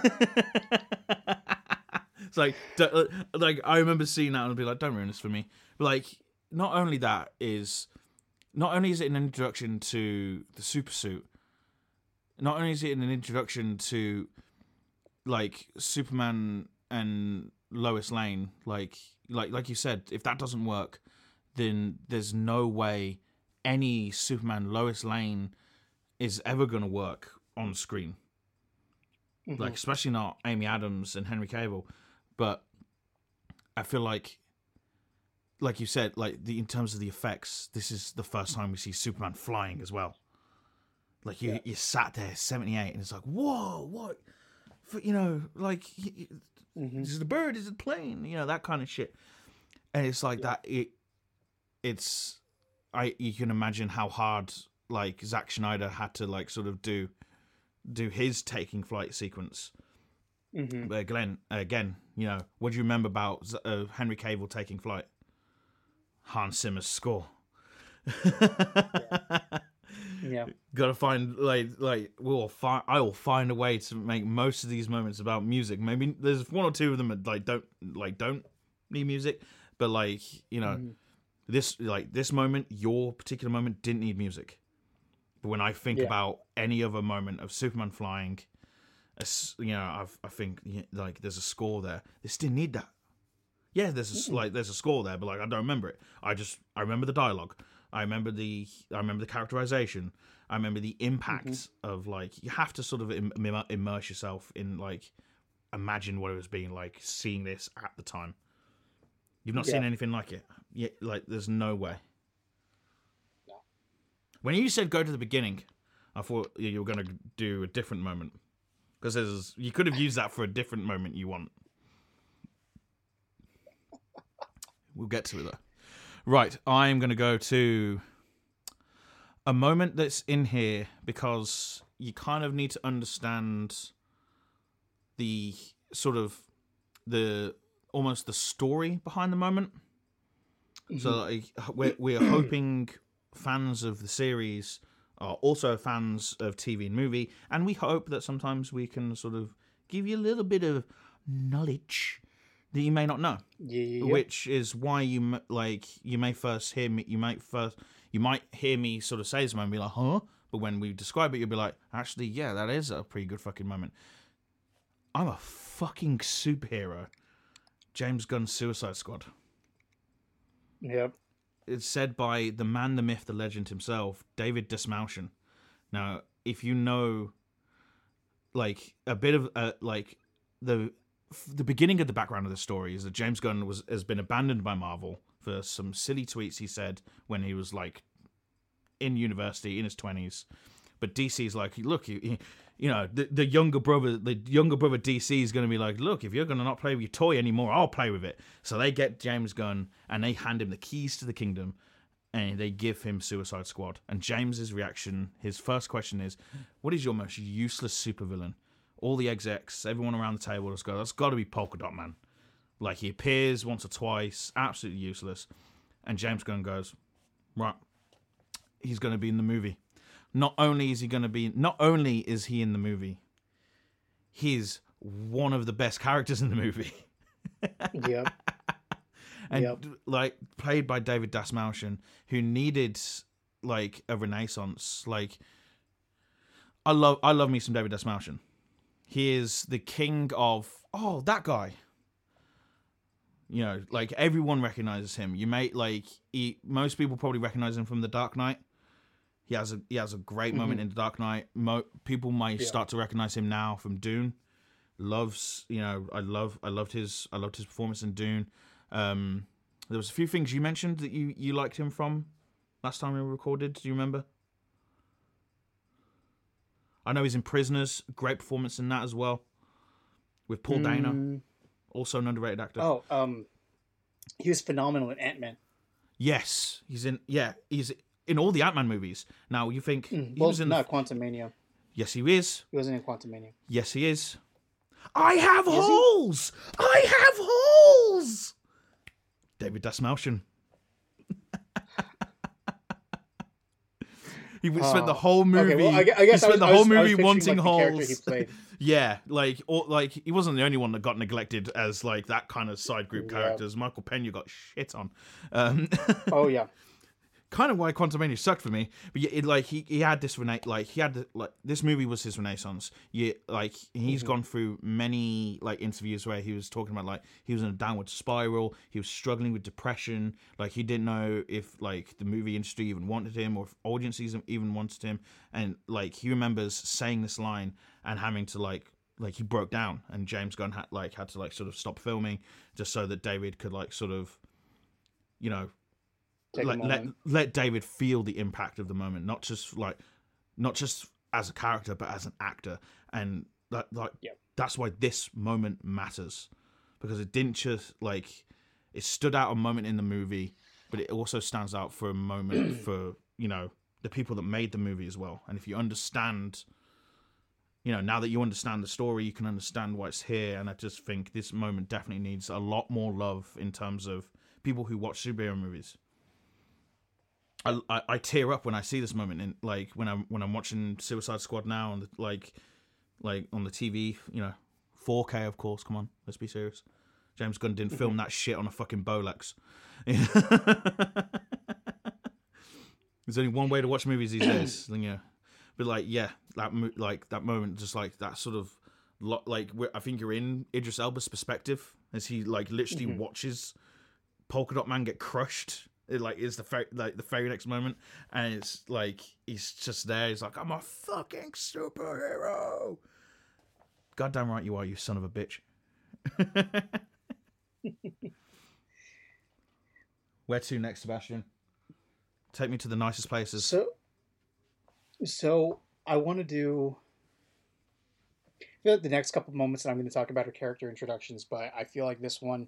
It's like I remember seeing that and I'd be like, don't ruin this for me. But like, not only is it an introduction to the super suit, not only is it an introduction to like Superman and Lois Lane, like you said, if that doesn't work, then there's no way any Superman Lois Lane is ever gonna work on screen. Like, especially not Amy Adams and Henry Cavill. But I feel like you said, like in terms of the effects, this is the first time we see Superman flying as well. Like you sat there 78 and it's like, whoa, what? Like this is the bird, is it the plane? That kind of shit. And it's like that. You can imagine how hard like Zack Snyder had to like sort of do his taking flight sequence. But again, what do you remember about Henry Cavill taking flight? Hans Zimmer's score. Yeah. Gotta find I will find a way to make most of these moments about music. Maybe there's one or two of them that don't need music, but this moment, your particular moment, didn't need music. But when I think about any other moment of Superman flying, I think like there's a score there. This didn't need that. Yeah, there's a score there, but like I don't remember it. I remember the dialogue. I remember the characterization. I remember the impact of like, you have to sort of immerse yourself in like, imagine what it was being like seeing this at the time. You've not seen anything like it. Yeah, like there's no way. No. When you said go to the beginning, I thought you were going to do a different moment. Because you could have used that for a different moment you want. We'll get to it though. Right, I'm going to go to a moment that's in here because you kind of need to understand the sort of almost the story behind the moment. So we're hoping fans of the series are also fans of TV and movie, and we hope that sometimes we can sort of give you a little bit of knowledge that you may not know. Yeah. Which is why you may first hear me. You might hear me sort of say this moment and be like, huh? But when we describe it, you'll be like, actually, yeah, that is a pretty good fucking moment. I'm a fucking superhero. James Gunn's Suicide Squad. Yep. It's said by the man, the myth, the legend himself, David Dastmalchian. Now, if you know, like, a bit of, like, the beginning of the background of the story is that James Gunn has been abandoned by Marvel for some silly tweets he said when he was, like, in university, in his 20s. But DC's like, look, you know, the younger brother DC is going to be like, look, if you're going to not play with your toy anymore, I'll play with it. So they get James Gunn and they hand him the keys to the kingdom and they give him Suicide Squad. And James's reaction, his first question is, what is your most useless supervillain? All the execs, everyone around the table just go, that's got to be Polka Dot Man. Like, he appears once or twice, absolutely useless. And James Gunn goes, right, he's going to be in the movie. Not only is he in the movie, he's one of the best characters in the movie. Yep. And like, played by David Dastmalchian, who needed like a renaissance. Like, I love me some David Dastmalchian. He is the king of that guy. You know, like, everyone recognizes him. Most people probably recognize him from The Dark Knight. He has a great moment in The Dark Knight. People might start to recognize him now from Dune. I loved his performance in Dune. There was a few things you mentioned that you liked him from last time we recorded. Do you remember? I know he's in Prisoners. Great performance in that as well, with Paul Dano, also an underrated actor. He was phenomenal in Ant-Man. Yes, he's in all the Ant-Man movies. Now, you think he was in Quantumania. Yes, he is. He wasn't in Quantumania. Yes, he is. I have holes! I have holes! David Dastmalchian. He spent the whole movie. Okay, well, I guess he spent the whole movie wanting like, holes. He played. Yeah, like he wasn't the only one that got neglected as like that kind of side group characters. Michael Pena got shit on. Oh yeah. Kind of why Quantumania sucked for me, but he had this this movie was his renaissance. He's gone through many like interviews where he was talking about like he was in a downward spiral, he was struggling with depression, like he didn't know if like the movie industry even wanted him or if audiences even wanted him, and like he remembers saying this line and having to like he broke down, and James Gunn had to like sort of stop filming just so that David could like sort of, you know, let David feel the impact of the moment, not just as a character, but as an actor, and that's why this moment matters, because it didn't just like it stood out a moment in the movie, but it also stands out for a moment for, you know, the people that made the movie as well. And if you understand, you know, now that you understand the story, you can understand why it's here. And I just think this moment definitely needs a lot more love in terms of people who watch superhero movies. I tear up when I see this moment in like when I'm watching Suicide Squad now and like on the TV, you know, 4K of course. Come on, let's be serious. James Gunn didn't film that shit on a fucking Bolex. There's only one way to watch movies these days, you know. But like, yeah, that moment, just like that sort of like I think you're in Idris Elba's perspective as he like literally watches Polka Dot Man get crushed. It like is the very next moment, and it's like he's just there. He's like, I'm a fucking superhero. Goddamn right you are, you son of a bitch. Where to next, Sebastian? Take me to the nicest places. So I want to do. I feel like the next couple of moments that I'm going to talk about are character introductions, but I feel like this one,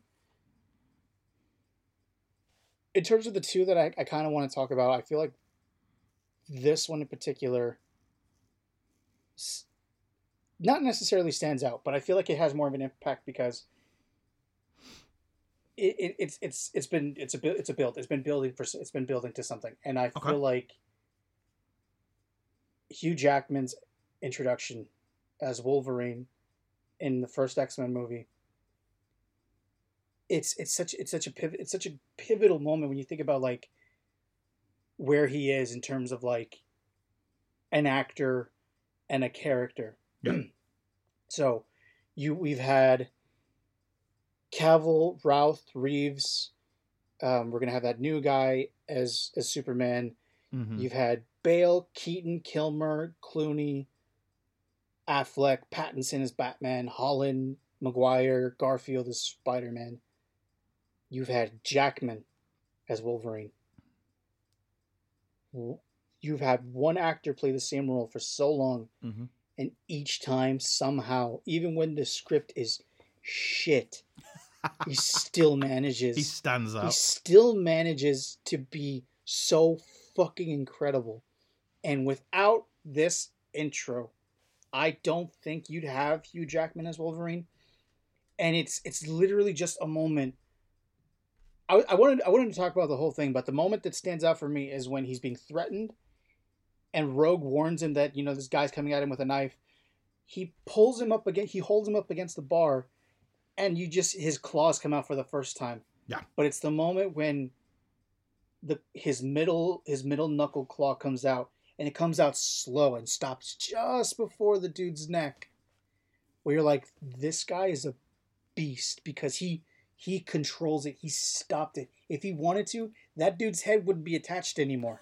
in terms of the two that I kind of want to talk about, I feel like this one in particular not necessarily stands out, but I feel like it has more of an impact because it's a build. It's been building to something, and I feel like Hugh Jackman's introduction as Wolverine in the first X-Men movie. It's such a pivotal moment when you think about like where he is in terms of like an actor and a character. Yeah. So we've had Cavill, Routh, Reeves. We're gonna have that new guy as Superman. Mm-hmm. You've had Bale, Keaton, Kilmer, Clooney, Affleck, Pattinson as Batman, Holland, Maguire, Garfield as Spider-Man. You've had Jackman as Wolverine. You've had one actor play the same role for so long, mm-hmm. and each time, somehow, even when the script is shit, he still manages. He stands out. He still manages to be so fucking incredible. And without this intro, I don't think you'd have Hugh Jackman as Wolverine. And it's literally just a moment. I wanted to talk about the whole thing, but the moment that stands out for me is when he's being threatened and Rogue warns him that, this guy's coming at him with a knife. He pulls him up again. He holds him up against the bar, and his claws come out for the first time. Yeah. But it's the moment when his middle knuckle claw comes out, and it comes out slow and stops just before the dude's neck, where you're like, this guy is a beast because he controls it. He stopped it. If he wanted to, that dude's head wouldn't be attached anymore.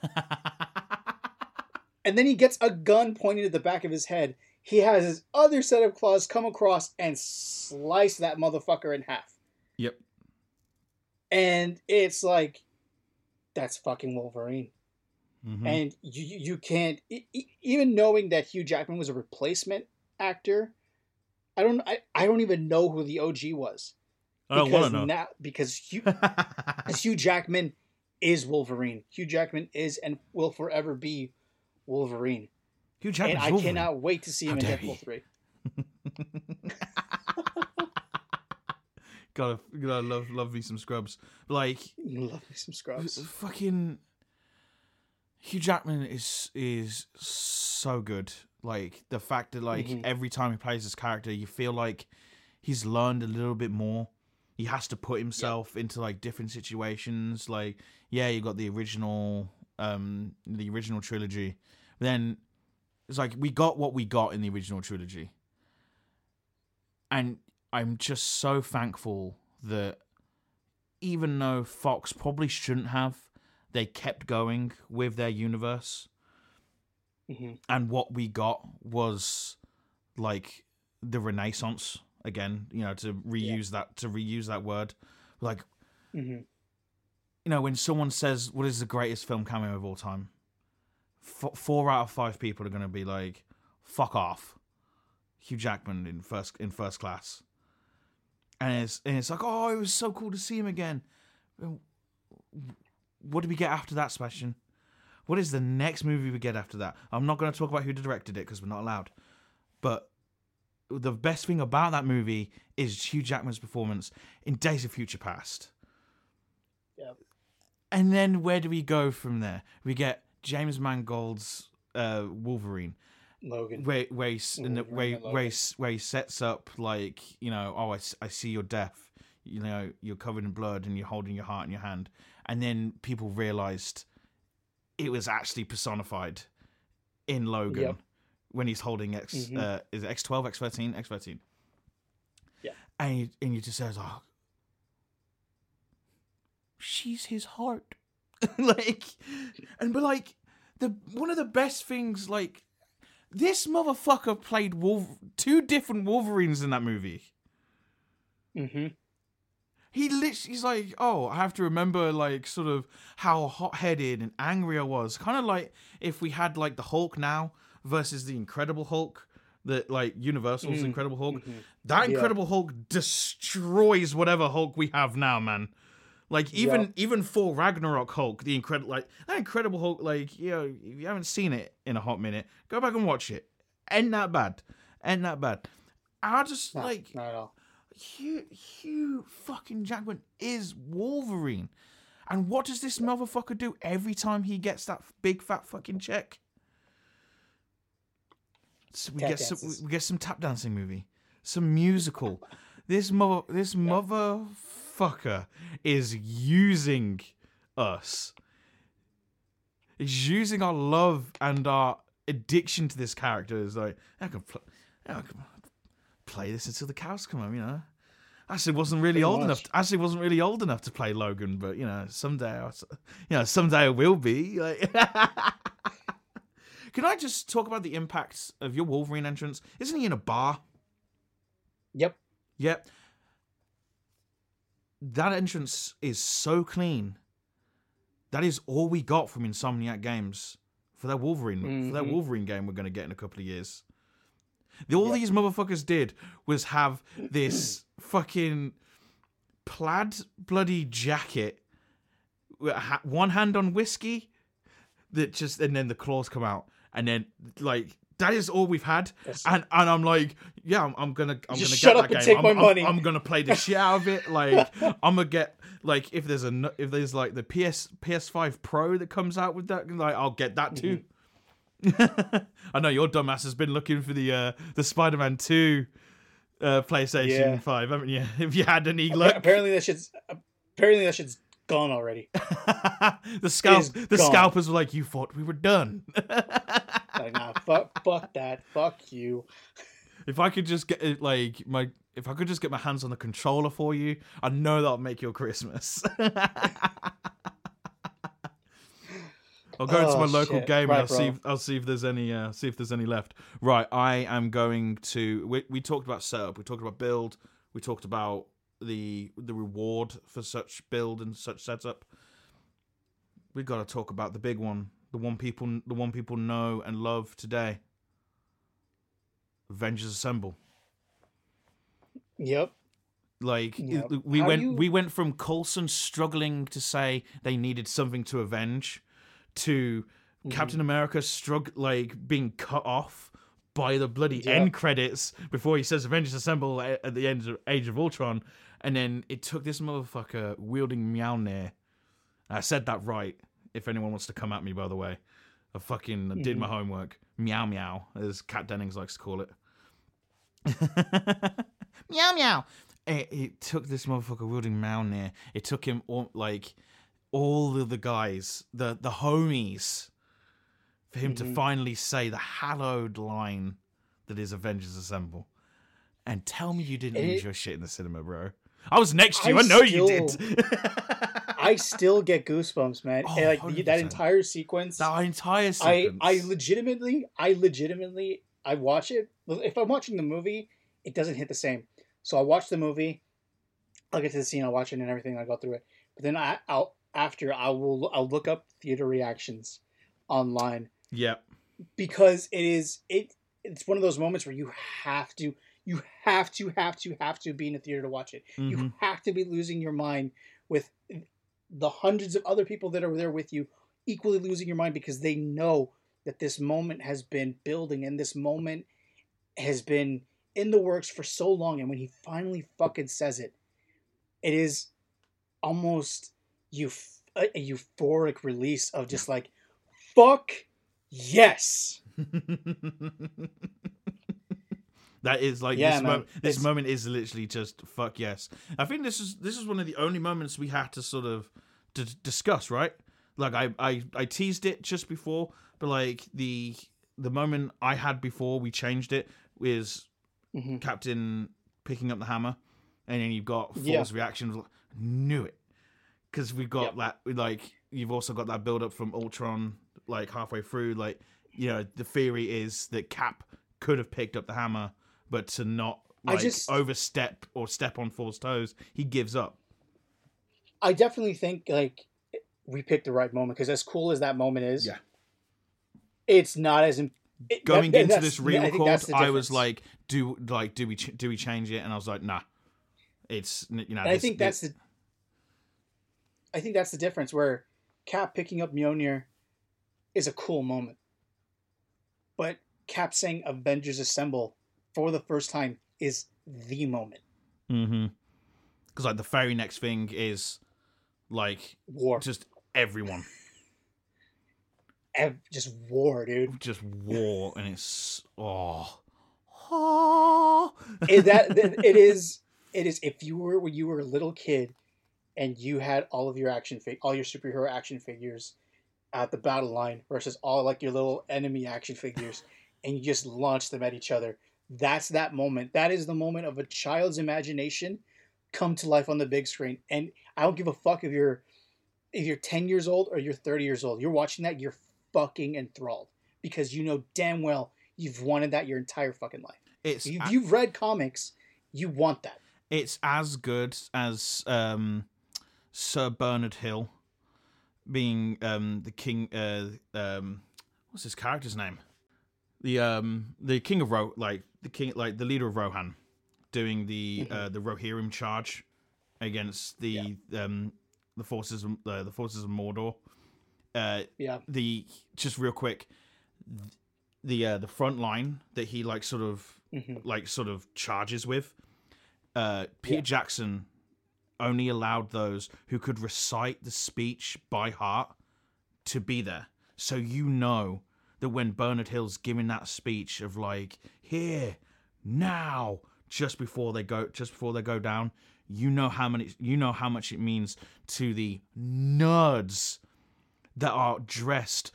And then he gets a gun pointed at the back of his head. He has his other set of claws come across and slice that motherfucker in half. Yep. And it's like, that's fucking Wolverine. Mm-hmm. And you can't, even knowing that Hugh Jackman was a replacement actor, I don't even know who the OG was. I don't want to know. Now, because Hugh Jackman is Wolverine. Hugh Jackman is and will forever be Wolverine. Hugh Jackman's and I Wolverine. cannot wait to see him in Deadpool 3. gotta love me some Scrubs. Like, love me some Scrubs. Fucking Hugh Jackman is so good. Like, the fact that every time he plays this character, you feel like he's learned a little bit more. He has to put himself into different situations. Like, yeah, you got the original trilogy. But then it's like we got what we got in the original trilogy. And I'm just so thankful that even though Fox probably shouldn't have, they kept going with their universe. Mm-hmm. And what we got was the Renaissance again, to reuse that word. Mm-hmm. When someone says, what is the greatest film cameo of all time? 4 out of 5 people are going to be like, fuck off. Hugh Jackman in first class. And it's like, oh, it was so cool to see him again. What did we get after that, Sebastian? What is the next movie we get after that? I'm not going to talk about who directed it because we're not allowed. But the best thing about that movie is Hugh Jackman's performance in Days of Future Past. Yep. And then where do we go from there? We get James Mangold's Wolverine. Logan. Where he sets up I see your death. You're covered in blood and you're holding your heart in your hand. And then people realized it was actually personified in Logan. Yep. When he's holding is it X12, X13? X13. Yeah. And you just says, oh, she's his heart. One of the best things, this motherfucker played 2 different Wolverines in that movie. Mm-hmm. He's like, oh, I have to remember, sort of how hot-headed and angry I was. Kind of like if we had, the Hulk now versus the Incredible Hulk, that, Universal's Incredible Hulk. Mm-hmm. That Incredible Hulk destroys whatever Hulk we have now, man. Even for Ragnarok Hulk, that Incredible Hulk, if you haven't seen it in a hot minute, go back and watch it. Ain't that bad. I just, not at all. Hugh fucking Jackman is Wolverine. And what does this motherfucker do every time he gets that big fat fucking check? So we get some tap dancing movie. some musical. This motherfucker is using us. He's using our love and our addiction to this character. Is like, I can play this until the cows come home, you know. Actually, wasn't really old enough to play Logan, but you know, someday I will be. Like, can I just talk about the impacts of your Wolverine entrance? Isn't he in a bar? Yep. That entrance is so clean. That is all we got from Insomniac Games for their Wolverine game we're going to get in a couple of years. All these motherfuckers did was have this fucking plaid bloody jacket, one hand on whiskey, and then the claws come out, and then like that is all we've had. Yes. And I'm like, yeah, I'm gonna get that game. Take my money. I'm gonna play the shit out of it. Like I'm gonna get like if there's like the PS5 Pro that comes out with that, like I'll get that too. I know your dumbass has been looking for the Spider-Man 2 PlayStation 5, haven't you? If you had any luck. Apparently that shit's gone already. The scalpers were like, you thought we were done. Like, nah, fuck that. Fuck you. If I could just get my hands on the controller for you, I know that'll make your Christmas. I'll go into my local game and I'll see if there's any left. Right, I am going to. We talked about setup. We talked about build. We talked about the reward for such build and such setup. We've got to talk about the big one, the one people know and love today. Avengers Assemble. Yep. We went from Coulson struggling to say they needed something to avenge, to Captain America being cut off by the bloody end credits before he says Avengers Assemble at the end of Age of Ultron, and then it took this motherfucker wielding Mjolnir. I said that right, if anyone wants to come at me, by the way. I fucking did my homework. Meow meow, as Kat Dennings likes to call it. Meow meow. It took this motherfucker wielding Mjolnir. It took him all of the guys, the homies, for him to finally say the hallowed line that is Avengers Assemble. And tell me you didn't lose your shit in the cinema, bro. I was next to you. I know you did. I still get goosebumps, man. Oh, and that entire sequence. I legitimately watch it. If I'm watching the movie, it doesn't hit the same. So I watch the movie, I'll get to the scene, I'll watch it and everything, I'll go through it. But then I'll look up theater reactions online. Yeah. Because it's one of those moments where you have to be in the theater to watch it. Mm-hmm. You have to be losing your mind with the hundreds of other people that are there with you, equally losing your mind because they know that this moment has been building and this moment has been in the works for so long. And when he finally fucking says it, it is almost a euphoric release of just like, fuck yes. That is like this moment is literally just fuck yes. I think this is one of the only moments we had to sort of discuss, right? Like I teased it just before, but like the moment I had before we changed it is Captain picking up the hammer, and then you've got Thor's reaction. Knew it, because we've got that. Like you've also got that build up from Ultron, like halfway through. Like, you know, the theory is that Cap could have picked up the hammer, but to not overstep or step on Thor's toes, he gives up. I definitely think like we picked the right moment, because as cool as that moment is, it's not as going into this re-record. I was like, do we change it? And I was like, nah. It's, you know. I think that's the difference, where Cap picking up Mjolnir is a cool moment, but Cap saying Avengers Assemble for the first time is the moment. Mm-hmm. Because like the very next thing is like war, just everyone, just war, dude, just war, and it's it is if you were when you were a little kid and you had all of your all your superhero action figures at the battle line versus all like your little enemy action figures, and you just launch them at each other. That's that moment. That is the moment of a child's imagination come to life on the big screen. And I don't give a fuck if you're 10 years old or you're 30 years old. You're watching that, you're fucking enthralled because you know damn well you've wanted that your entire fucking life. If you've read comics, you want that. It's as good as Sir Bernard Hill being the king. What's his character's name? The king of the leader of Rohan, doing the Rohirrim charge against the forces of Mordor. Just real quick, the front line that he sort of charges with. Peter Jackson only allowed those who could recite the speech by heart to be there. So you know that when Bernard Hill's giving that speech of here, now, just before they go down, you know how much it means to the nerds that are dressed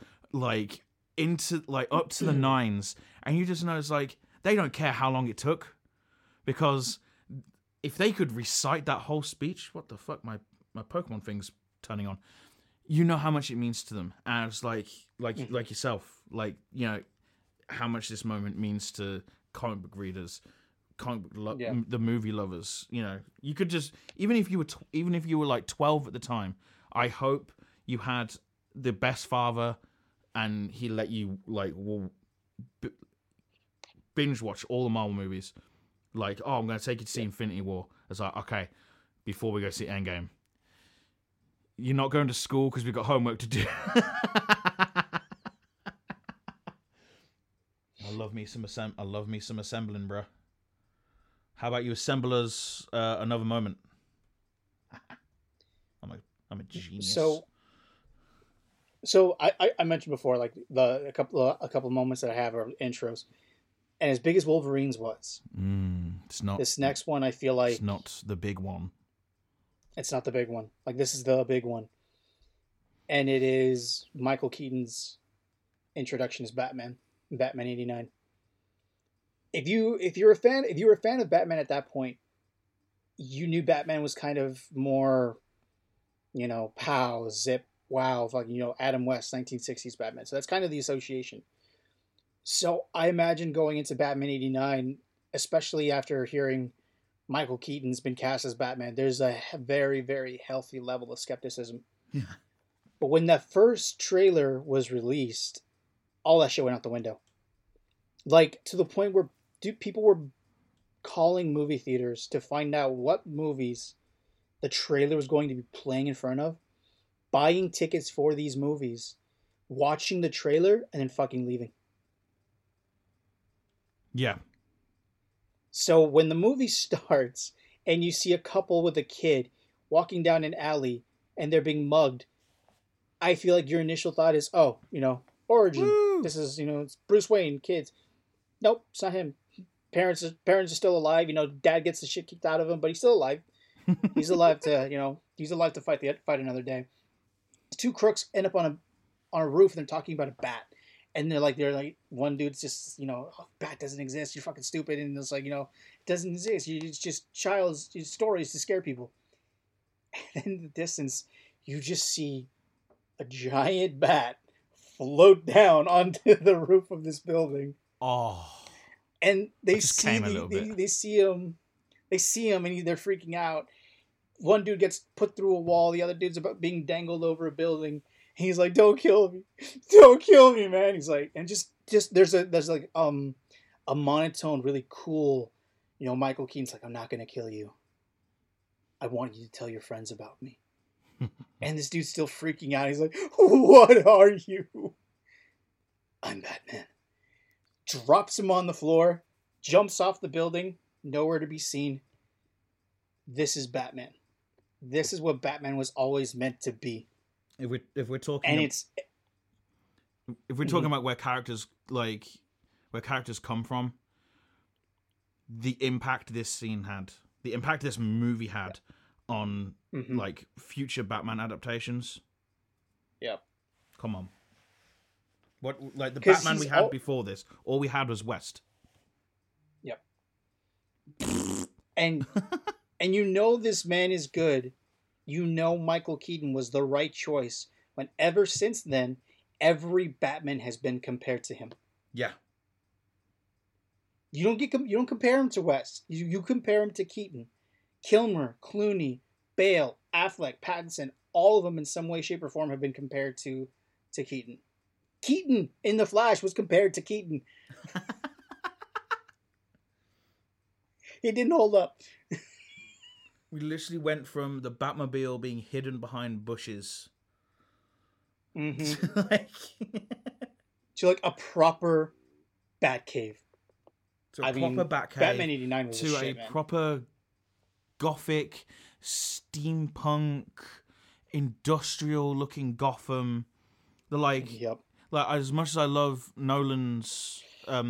up to the nines, and you just know it's they don't care how long it took, because if they could recite that whole speech, what the fuck, my Pokemon thing's turning on. You know how much it means to them, and it's like yourself, how much this moment means to comic book readers, the movie lovers. You could just even if you were 12 at the time, I hope you had the best father, and he let you binge watch all the Marvel movies. I'm going to take you to see Infinity War. It's okay, before we go see Endgame. You're not going to school because we've got homework to do. I love me some assembling, bro. How about you assemble us another moment? I'm a genius. So I mentioned before, a couple of moments that I have are intros. And as big as Wolverine's was, it's not. This next one, I feel like it's not the big one. It's not the big one. This is the big one, and it is Michael Keaton's introduction as Batman, Batman '89. If you were a fan of Batman at that point, you knew Batman was kind of more, pow, zip, wow, fucking, Adam West, 1960s Batman. So that's kind of the association. So I imagine going into Batman '89, especially after hearing Michael Keaton's been cast as Batman, there's a very, very healthy level of skepticism. Yeah. But when that first trailer was released, all that shit went out the window. To the point where people were calling movie theaters to find out what movies the trailer was going to be playing in front of, buying tickets for these movies, watching the trailer, and then fucking leaving. Yeah. So when the movie starts and you see a couple with a kid walking down an alley and they're being mugged, I feel like your initial thought is, origin. Woo! This is, it's Bruce Wayne, kids. Nope, it's not him. Parents are still alive. Dad gets the shit kicked out of him, but he's still alive. He's alive to fight another day. Two crooks end up on a roof and they're talking about a bat. And they're like, one dude's just, bat doesn't exist. You're fucking stupid. And it's it doesn't exist. It's just child's stories to scare people. And in the distance, you just see a giant bat float down onto the roof of this building. Oh. And they see him. They see him and they're freaking out. One dude gets put through a wall. The other dude's about being dangled over a building. He's like, "Don't kill me, don't kill me, man." He's like, and just there's a monotone, really cool, Michael Keaton's like, "I'm not gonna kill you. I want you to tell your friends about me." And this dude's still freaking out. He's like, "What are you?" "I'm Batman." Drops him on the floor, jumps off the building, nowhere to be seen. This is Batman. This is what Batman was always meant to be. If we're talking, and if we're talking about where characters come from, the impact this scene had, the impact this movie had on like future Batman adaptations. Yep. Come on. What, like the Batman we had before this, all we had was West. Yep. and you know this man is good. You know Michael Keaton was the right choice when ever since then every Batman has been compared to him. Yeah. You don't compare him to West. You compare him to Keaton. Kilmer, Clooney, Bale, Affleck, Pattinson, all of them in some way, shape, or form have been compared to Keaton. Keaton in The Flash was compared to Keaton. He didn't hold up. We literally went from the Batmobile being hidden behind bushes to like a proper Batcave. To a proper Batcave. Batman 89 was to a proper gothic, steampunk, industrial-looking Gotham. The like as much as I love Nolan's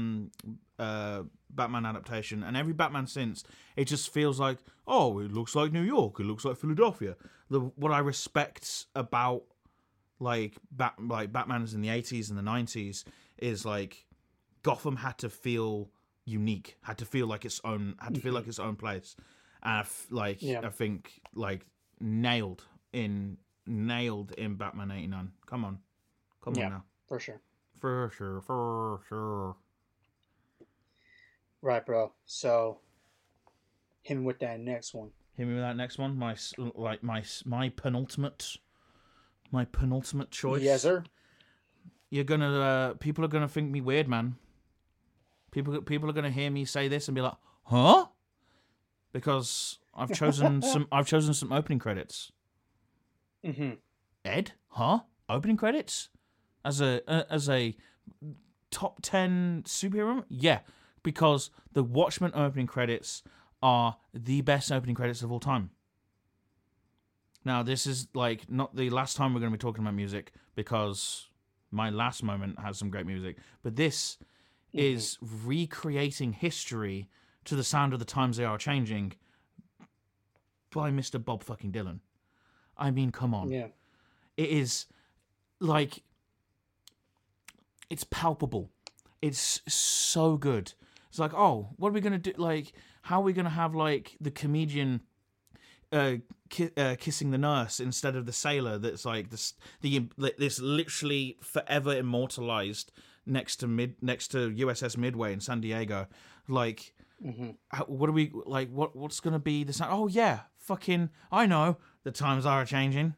Batman adaptation and every Batman since, it just feels like, oh, it looks like New York, it looks like Philadelphia. What I respect about like Batman's in the 80s and the 90s is like Gotham had to feel unique, had to feel like its own, feel like its own place. And I think like nailed in Batman 89. Come on now. For sure. For sure. Right, bro. So, hit me with that next one. My penultimate choice. Yes, sir. You're gonna people are gonna think me weird, man. People are gonna hear me say this and be like, huh? Because I've chosen some opening credits. Ed, huh? Opening credits as a top 10 superhero? Yeah, because the Watchmen opening credits are the best opening credits of all time. Now, this is like not the last time we're going to be talking about music, because My Last Moment has some great music, but this is recreating history to the sound of the times they are changing by Mr. Bob fucking Dylan. I mean, come on. Yeah. It is like, it's palpable. It's so good. It's like, oh, what are we going to do? Like, how are we going to have like the comedian kissing the nurse instead of the sailor that's like this literally forever immortalized next to USS Midway in San Diego? Like, what are we like? What's going to be the sound? Oh yeah, fucking, I know the times are changing,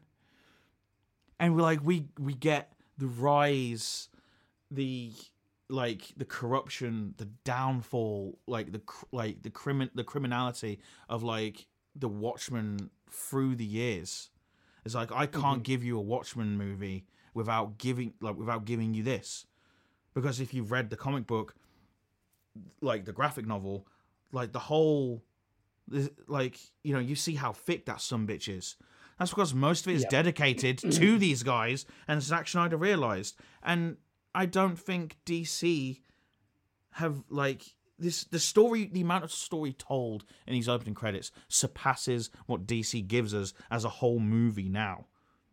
and we get the rise, the corruption, the downfall, the criminality of like the Watchmen through the years. It's like, I can't give you a Watchmen movie without giving you this, because if you've read the comic book, like the graphic novel, like the whole, like, you know, you see how thick that sumbitch is. That's because most of it is dedicated to these guys, and Zack Snyder realized. And I don't think DC have like this. The amount of story told in these opening credits surpasses what DC gives us as a whole movie now.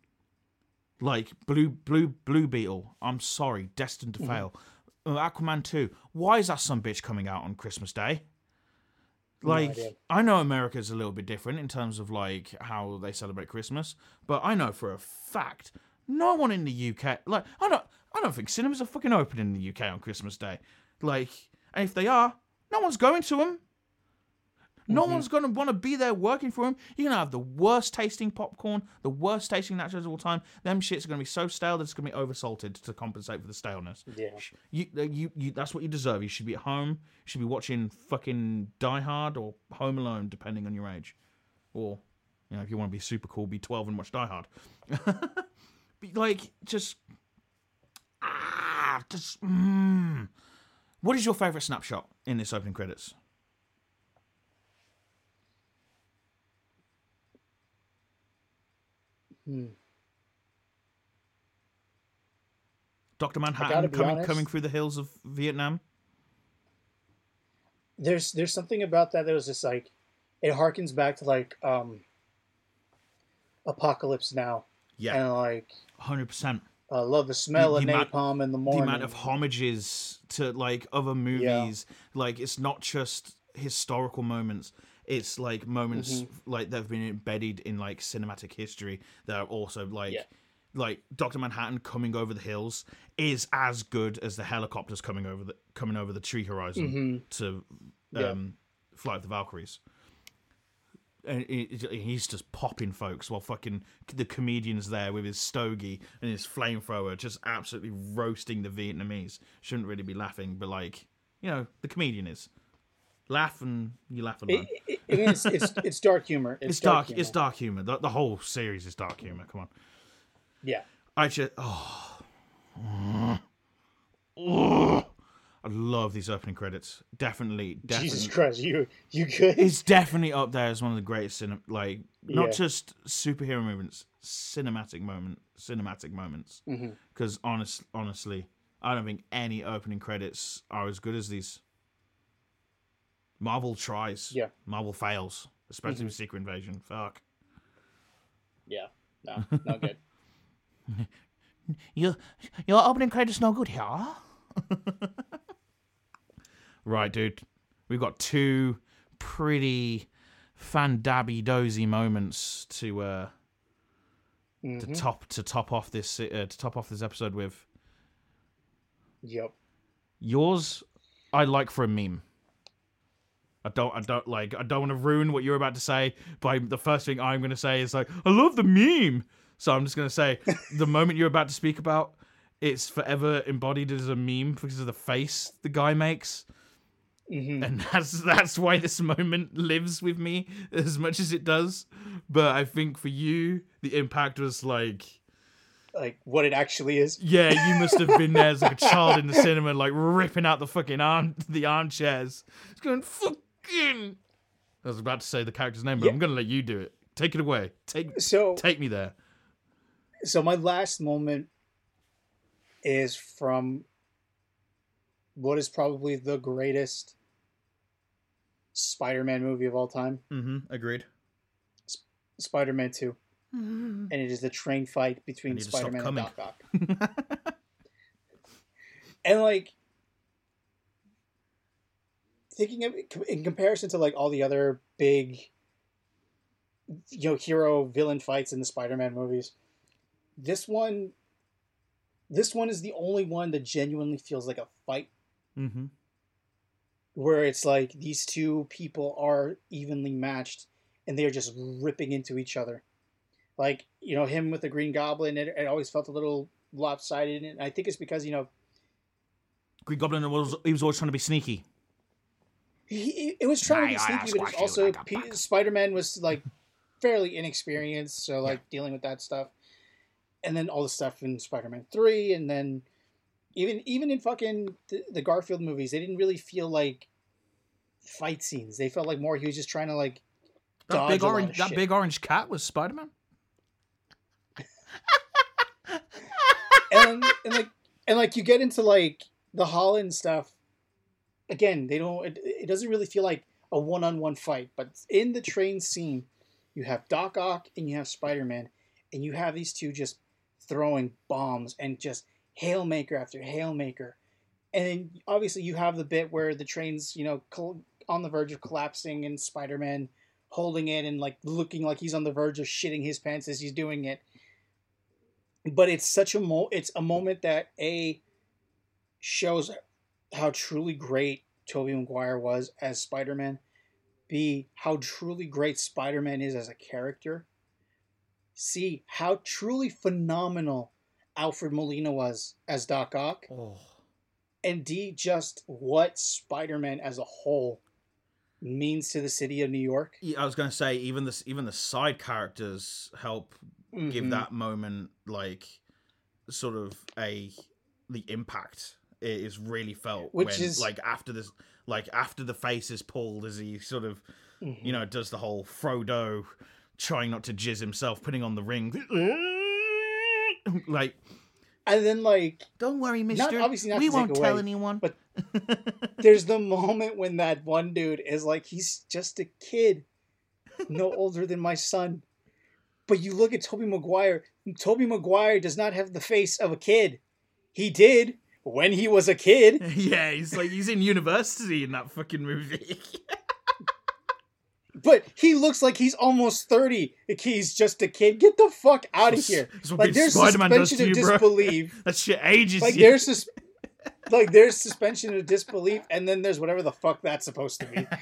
Like Blue Beetle, I'm sorry, destined to fail. Aquaman 2, why is that sumbitch coming out on Christmas Day? Like, no, I know America's a little bit different in terms of like how they celebrate Christmas, but I know for a fact no one in the UK, like, I don't think cinemas are fucking open in the UK on Christmas Day. Like, and if they are, no one's going to them. No one's going to want to be there working for them. You're going to have the worst tasting popcorn, the worst tasting nachos of all time. Them shits are going to be so stale that it's going to be oversalted to compensate for the staleness. Yeah. You that's what you deserve. You should be at home. You should be watching fucking Die Hard or Home Alone, depending on your age. Or, you know, if you want to be super cool, be 12 and watch Die Hard. Like, just... What is your favourite snapshot in this opening credits? Dr. Manhattan coming through the hills of Vietnam. there's something about that was just like, it harkens back to like Apocalypse Now. Yeah. And like 100%. I love the smell of napalm in the morning. The amount of homages to like other movies, like it's not just historical moments. It's like moments like that have been embedded in like cinematic history that are also like Dr. Manhattan coming over the hills is as good as the helicopters coming over the tree horizon to fly with the Valkyries. And he's just popping folks while fucking the comedian's there with his stogie and his flamethrower just absolutely roasting the Vietnamese. Shouldn't really be laughing, but like, you know, the comedian is. Laugh and you laugh alone. It's dark humor. It's dark humor. It's dark humor. The whole series is dark humor. Come on. Yeah. I just I love these opening credits. Definitely. Jesus Christ, you good? It's definitely up there as one of the greatest not just superhero moments, cinematic moments. Because honestly, I don't think any opening credits are as good as these. Marvel tries. Yeah. Marvel fails, especially with Secret Invasion. Fuck. Yeah. No, not good. Your opening credits no good here. Right, dude. We've got two pretty fan-dabby-dozy moments to top off this episode with. Yep. Yours, I like for a meme. I don't want to ruin what you're about to say by the first thing I'm going to say is like, I love the meme. So I'm just going to say the moment you're about to speak about, it's forever embodied as a meme because of the face the guy makes. And that's why this moment lives with me as much as it does. But I think for you, the impact was like what it actually is. Yeah, you must have been there as like a child in the cinema, like ripping out the fucking armchairs. It's going fucking. I was about to say the character's name, but I'm going to let you do it. Take it away. Take me there. So my last moment is from what is probably the greatest Spider-Man movie of all time. Agreed. Spider-Man 2. And it is the train fight between Spider-Man and Doc Ock. And like, thinking of it in comparison to like all the other big, hero villain fights in the Spider-Man movies, this one is the only one that genuinely feels like a fight. Where it's like these two people are evenly matched and they're just ripping into each other. Like, him with the Green Goblin, it always felt a little lopsided. And I think it's because, Green Goblin was always trying to be sneaky. It was trying to be sneaky, but it's also Spider-Man was like fairly inexperienced, so like dealing with that stuff. And then all the stuff in Spider-Man 3, and then even in fucking the Garfield movies, they didn't really feel like fight scenes. They felt like more he was just trying to like dodge that big orange cat was Spider-Man. and like you get into like the Holland stuff. Again, it doesn't really feel like a one-on-one fight, but in the train scene, you have Doc Ock and you have Spider-Man, and you have these two just throwing bombs and just Hailmaker after Hailmaker. And then obviously you have the bit where the train's, on the verge of collapsing and Spider-Man holding it and like looking like he's on the verge of shitting his pants as he's doing it. But it's such it's a moment that shows how truly great Tobey Maguire was as Spider-Man. B, how truly great Spider-Man is as a character. C, how truly phenomenal Alfred Molina was as Doc Ock. And D, just what Spider-Man as a whole means to the city of New York. I was going to say, even the side characters help give that moment like sort of the impact it is really felt, which when, is like after the face is pulled as he sort of does the whole Frodo trying not to jizz himself, putting on the ring, like And then, like... Don't worry, mister. Not we to won't take tell away, anyone. But there's the moment when that one dude is like, he's just a kid. No older than my son. But you look at Tobey Maguire. Tobey Maguire does not have the face of a kid. He did when he was a kid. Yeah, he's in university in that fucking movie. But he looks like he's almost 30. He's just a kid. Get the fuck out of here. Like, there's suspension of disbelief. That shit ages like, you. There's suspension of disbelief, and then there's whatever the fuck that's supposed to be.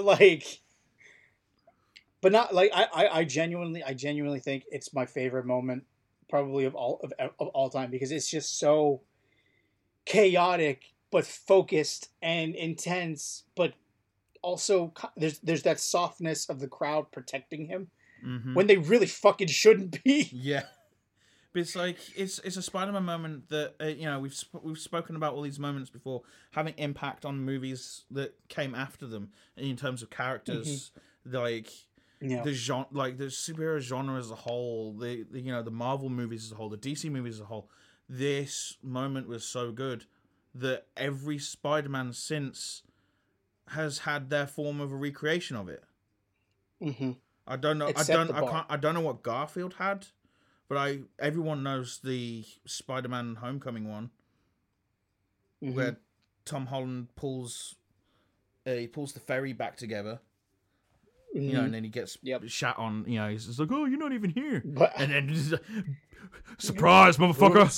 But not like I genuinely think it's my favorite moment, probably of all time, because it's just so chaotic but focused and intense, but also there's that softness of the crowd protecting him when they really fucking shouldn't be. Yeah, but it's like it's a Spider-Man moment that we've spoken about all these moments before having impact on movies that came after them in terms of characters, like. Yeah. The genre, like the superhero genre as a whole, the Marvel movies as a whole, the DC movies as a whole. This moment was so good that every Spider-Man since has had their form of a recreation of it. Mm-hmm. I don't know. I don't know what Garfield had, but everyone knows the Spider-Man Homecoming one, where Tom Holland pulls the ferry back together. And then he gets shot on, he's like, oh, you're not even here. And then just, surprise, motherfucker.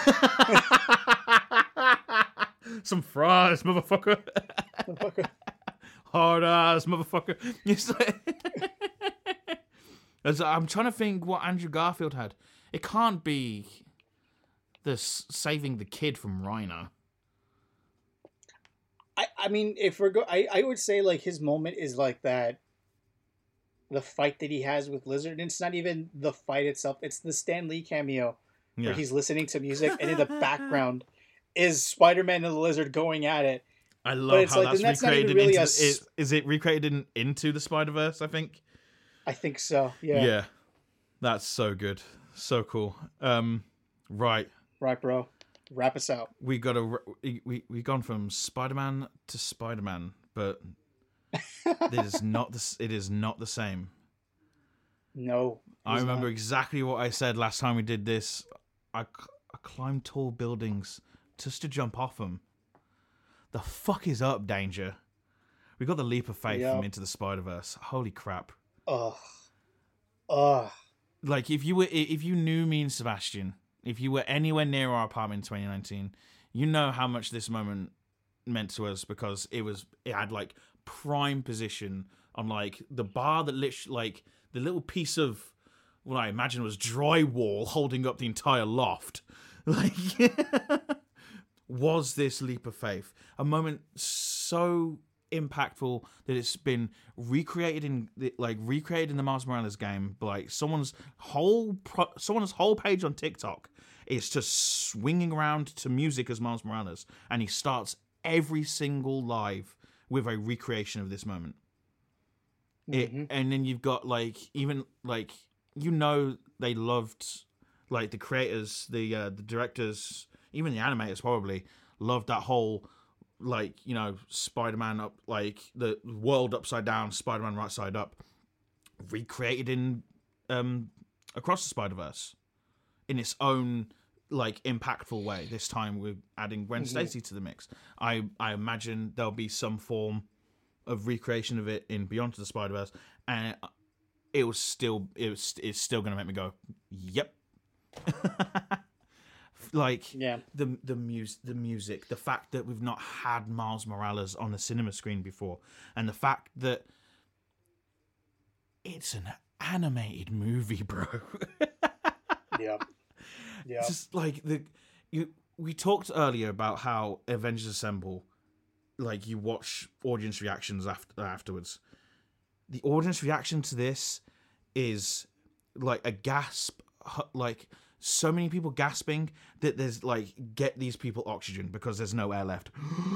Some fries, motherfucker. Hard ass, motherfucker. I'm trying to think what Andrew Garfield had. It can't be this saving the kid from Rhino. I mean, if I would say like his moment is like that. The fight that he has with Lizard, and it's not even the fight itself. It's the Stan Lee cameo where he's listening to music, and in the background is Spider-Man and the Lizard going at it. I love how that's recreated really is it recreated into the Spider-Verse, I think? I think so, yeah. Yeah. That's so good. So cool. Right. Right, bro. Wrap us out. We've gone from Spider-Man to Spider-Man, but... It is not the same. No. I remember exactly what I said last time we did this. I climbed tall buildings just to jump off them. The fuck is up, Danger? We got the leap of faith from Into the Spider-Verse. Holy crap. Like, if you knew me and Sebastian, if you were anywhere near our apartment in 2019, you know how much this moment meant to us, because it had like prime position on like the bar that literally, like the little piece of what I imagine was drywall holding up the entire loft, like was this leap of faith, a moment so impactful that it's been recreated in the Miles Morales game. Like someone's whole page on TikTok is just swinging around to music as Miles Morales, and he starts every single live with a recreation of this moment. And then you've got like, even like, they loved, like the creators, the directors, even the animators probably loved that whole, like, Spider-Man up, like the world upside down, Spider-Man right side up, recreated in Across the Spider-Verse in its own like impactful way. This time we're adding Gwen Stacy to the mix. I imagine there'll be some form of recreation of it in Beyond the Spider-Verse, and it's still gonna make me go, yep. Like the music, the fact that we've not had Miles Morales on the cinema screen before, and the fact that it's an animated movie, bro. Yeah. It's just like we talked earlier about how Avengers Assemble, like you watch audience reactions afterwards. The audience reaction to this is like a gasp, like so many people gasping that there's like, get these people oxygen because there's no air left.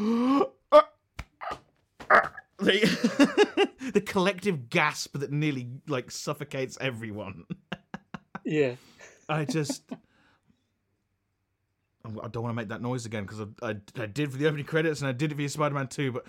The collective gasp that nearly like suffocates everyone. Yeah. I just I don't want to make that noise again because I did for the opening credits and I did it for Spider-Man 2, but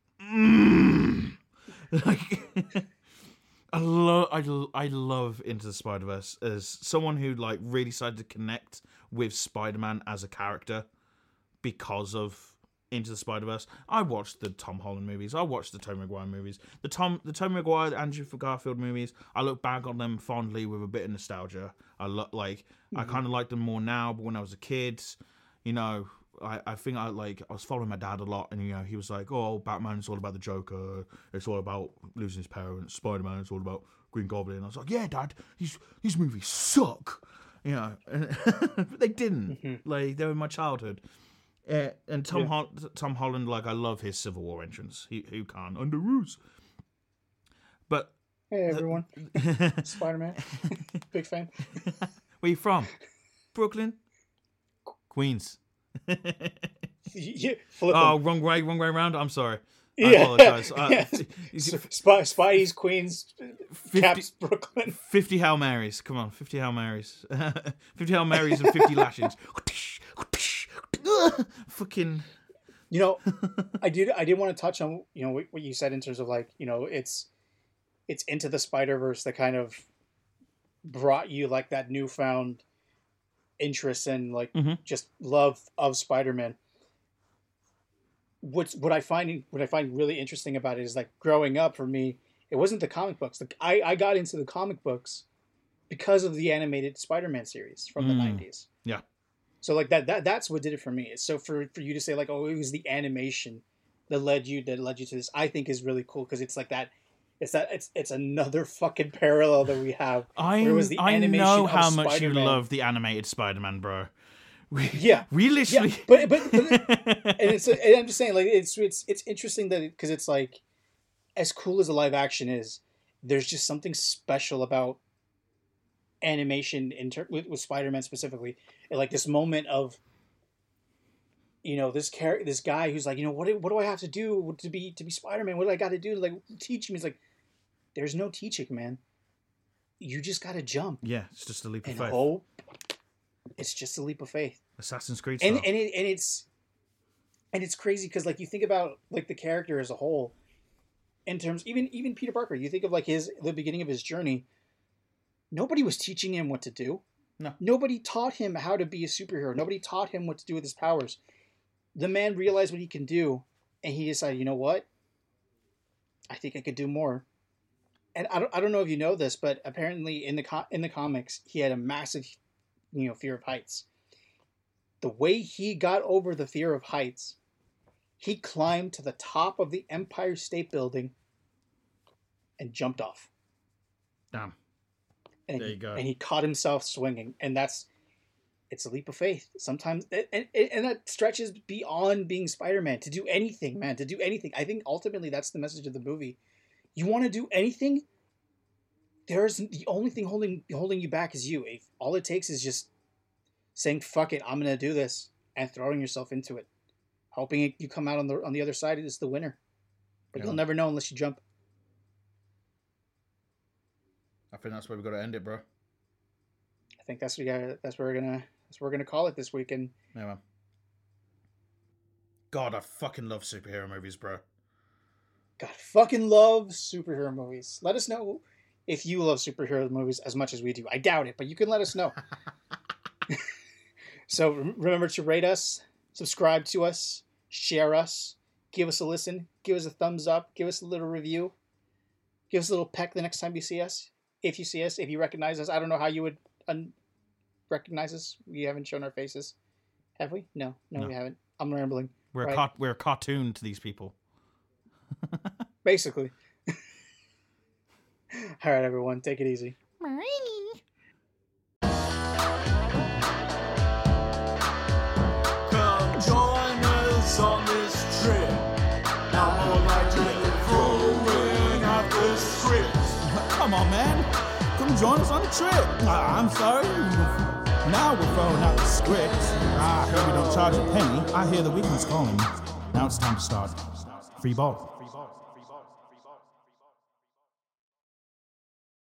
like I love Into the Spider-Verse as someone who like really started to connect with Spider-Man as a character because of Into the Spider-Verse. I watched the Tom Holland movies. I watched the Tobey Maguire movies. The Tobey Maguire, the Andrew Garfield movies. I look back on them fondly with a bit of nostalgia. I kind of like them more now, but when I was a kid, you know, I think I was following my dad a lot, and you know, he was like, "Oh, Batman, it's all about the Joker. It's all about losing his parents. Spider-Man, it's all about Green Goblin." And I was like, "Yeah, Dad, these movies suck." You know, but they didn't. Mm-hmm. Like they were my childhood. And Tom Holland, like I love his Civil War entrance. Who can't under Ruse? But hey everyone, Spider-Man, big fan. Where you from? Brooklyn, Queens. Yeah, wrong way around. I'm sorry. I apologize. Spidey's Queens, 50, Caps Brooklyn. 50 Hail Marys. Come on, 50 Hail Marys. 50 Hail Marys and 50 lashings. Fucking. You know, I did want to touch on, you know, what you said in terms of like, you know, it's Into the Spider-Verse that kind of brought you like that newfound interest and like just love of Spider-Man. What I find really interesting about it is like growing up for me, it wasn't the comic books. Like I got into the comic books because of the animated Spider-Man series from the 90s. Yeah. So like that's what did it for me. So for you to say like, oh, it was the animation that led you to this, I think is really cool because it's like that. It's another fucking parallel that we have. I know how much Spider-Man. You love the animated Spider-Man, bro. We literally. Yeah, but and I'm just saying like it's interesting that because it's like as cool as the live action is, there's just something special about animation with Spider-Man specifically. And like this moment of, you know, this guy who's like, you know, what do I have to do to be Spider-Man? What do I got to do to like teach him? He's like, there's no teaching, man. You just got to jump. Yeah, it's just a leap of faith. Hope. It's just a leap of faith. Assassin's Creed style. And it's crazy because like you think about like the character as a whole, in terms even Peter Parker. You think of like the beginning of his journey. Nobody was teaching him what to do. No. Nobody taught him how to be a superhero. Nobody taught him what to do with his powers. The man realized what he can do, and he decided, you know what? I think I could do more. And I don't know if you know this, but apparently in the comics, he had a massive, you know, fear of heights. The way he got over the fear of heights, he climbed to the top of the Empire State Building and jumped off. Damn. And there you go. And he caught himself swinging, and it's a leap of faith. Sometimes, and that stretches beyond being Spider-Man to do anything, man. To do anything. I think ultimately that's the message of the movie. You want to do anything? There's the only thing holding you back is you. All it takes is just saying "fuck it," I'm gonna do this, and throwing yourself into it, hoping you come out on the other side as the winner. But you'll never know unless you jump. I think that's where we've got to end it, bro. I think that's where we're gonna call it this weekend. Yeah, man. God, I fucking love superhero movies, bro. God, I fucking love superhero movies. Let us know if you love superhero movies as much as we do. I doubt it, but you can let us know. So remember to rate us, subscribe to us, share us, give us a listen, give us a thumbs up, give us a little review, give us a little peck the next time you see us. If you see us, if you recognize us. I don't know how you would recognize us. We haven't shown our faces. Have we? No, we haven't. I'm rambling. We're a cartoon to these people. Basically. All right, everyone. Take it easy. Come join us on this trip. Now more likely throwing out the script. Come on, man. Come join us on the trip. I'm sorry. Now we're throwing out the script. I heard we don't charge a penny. I hear the weekend's calling. Now it's time to start free ball.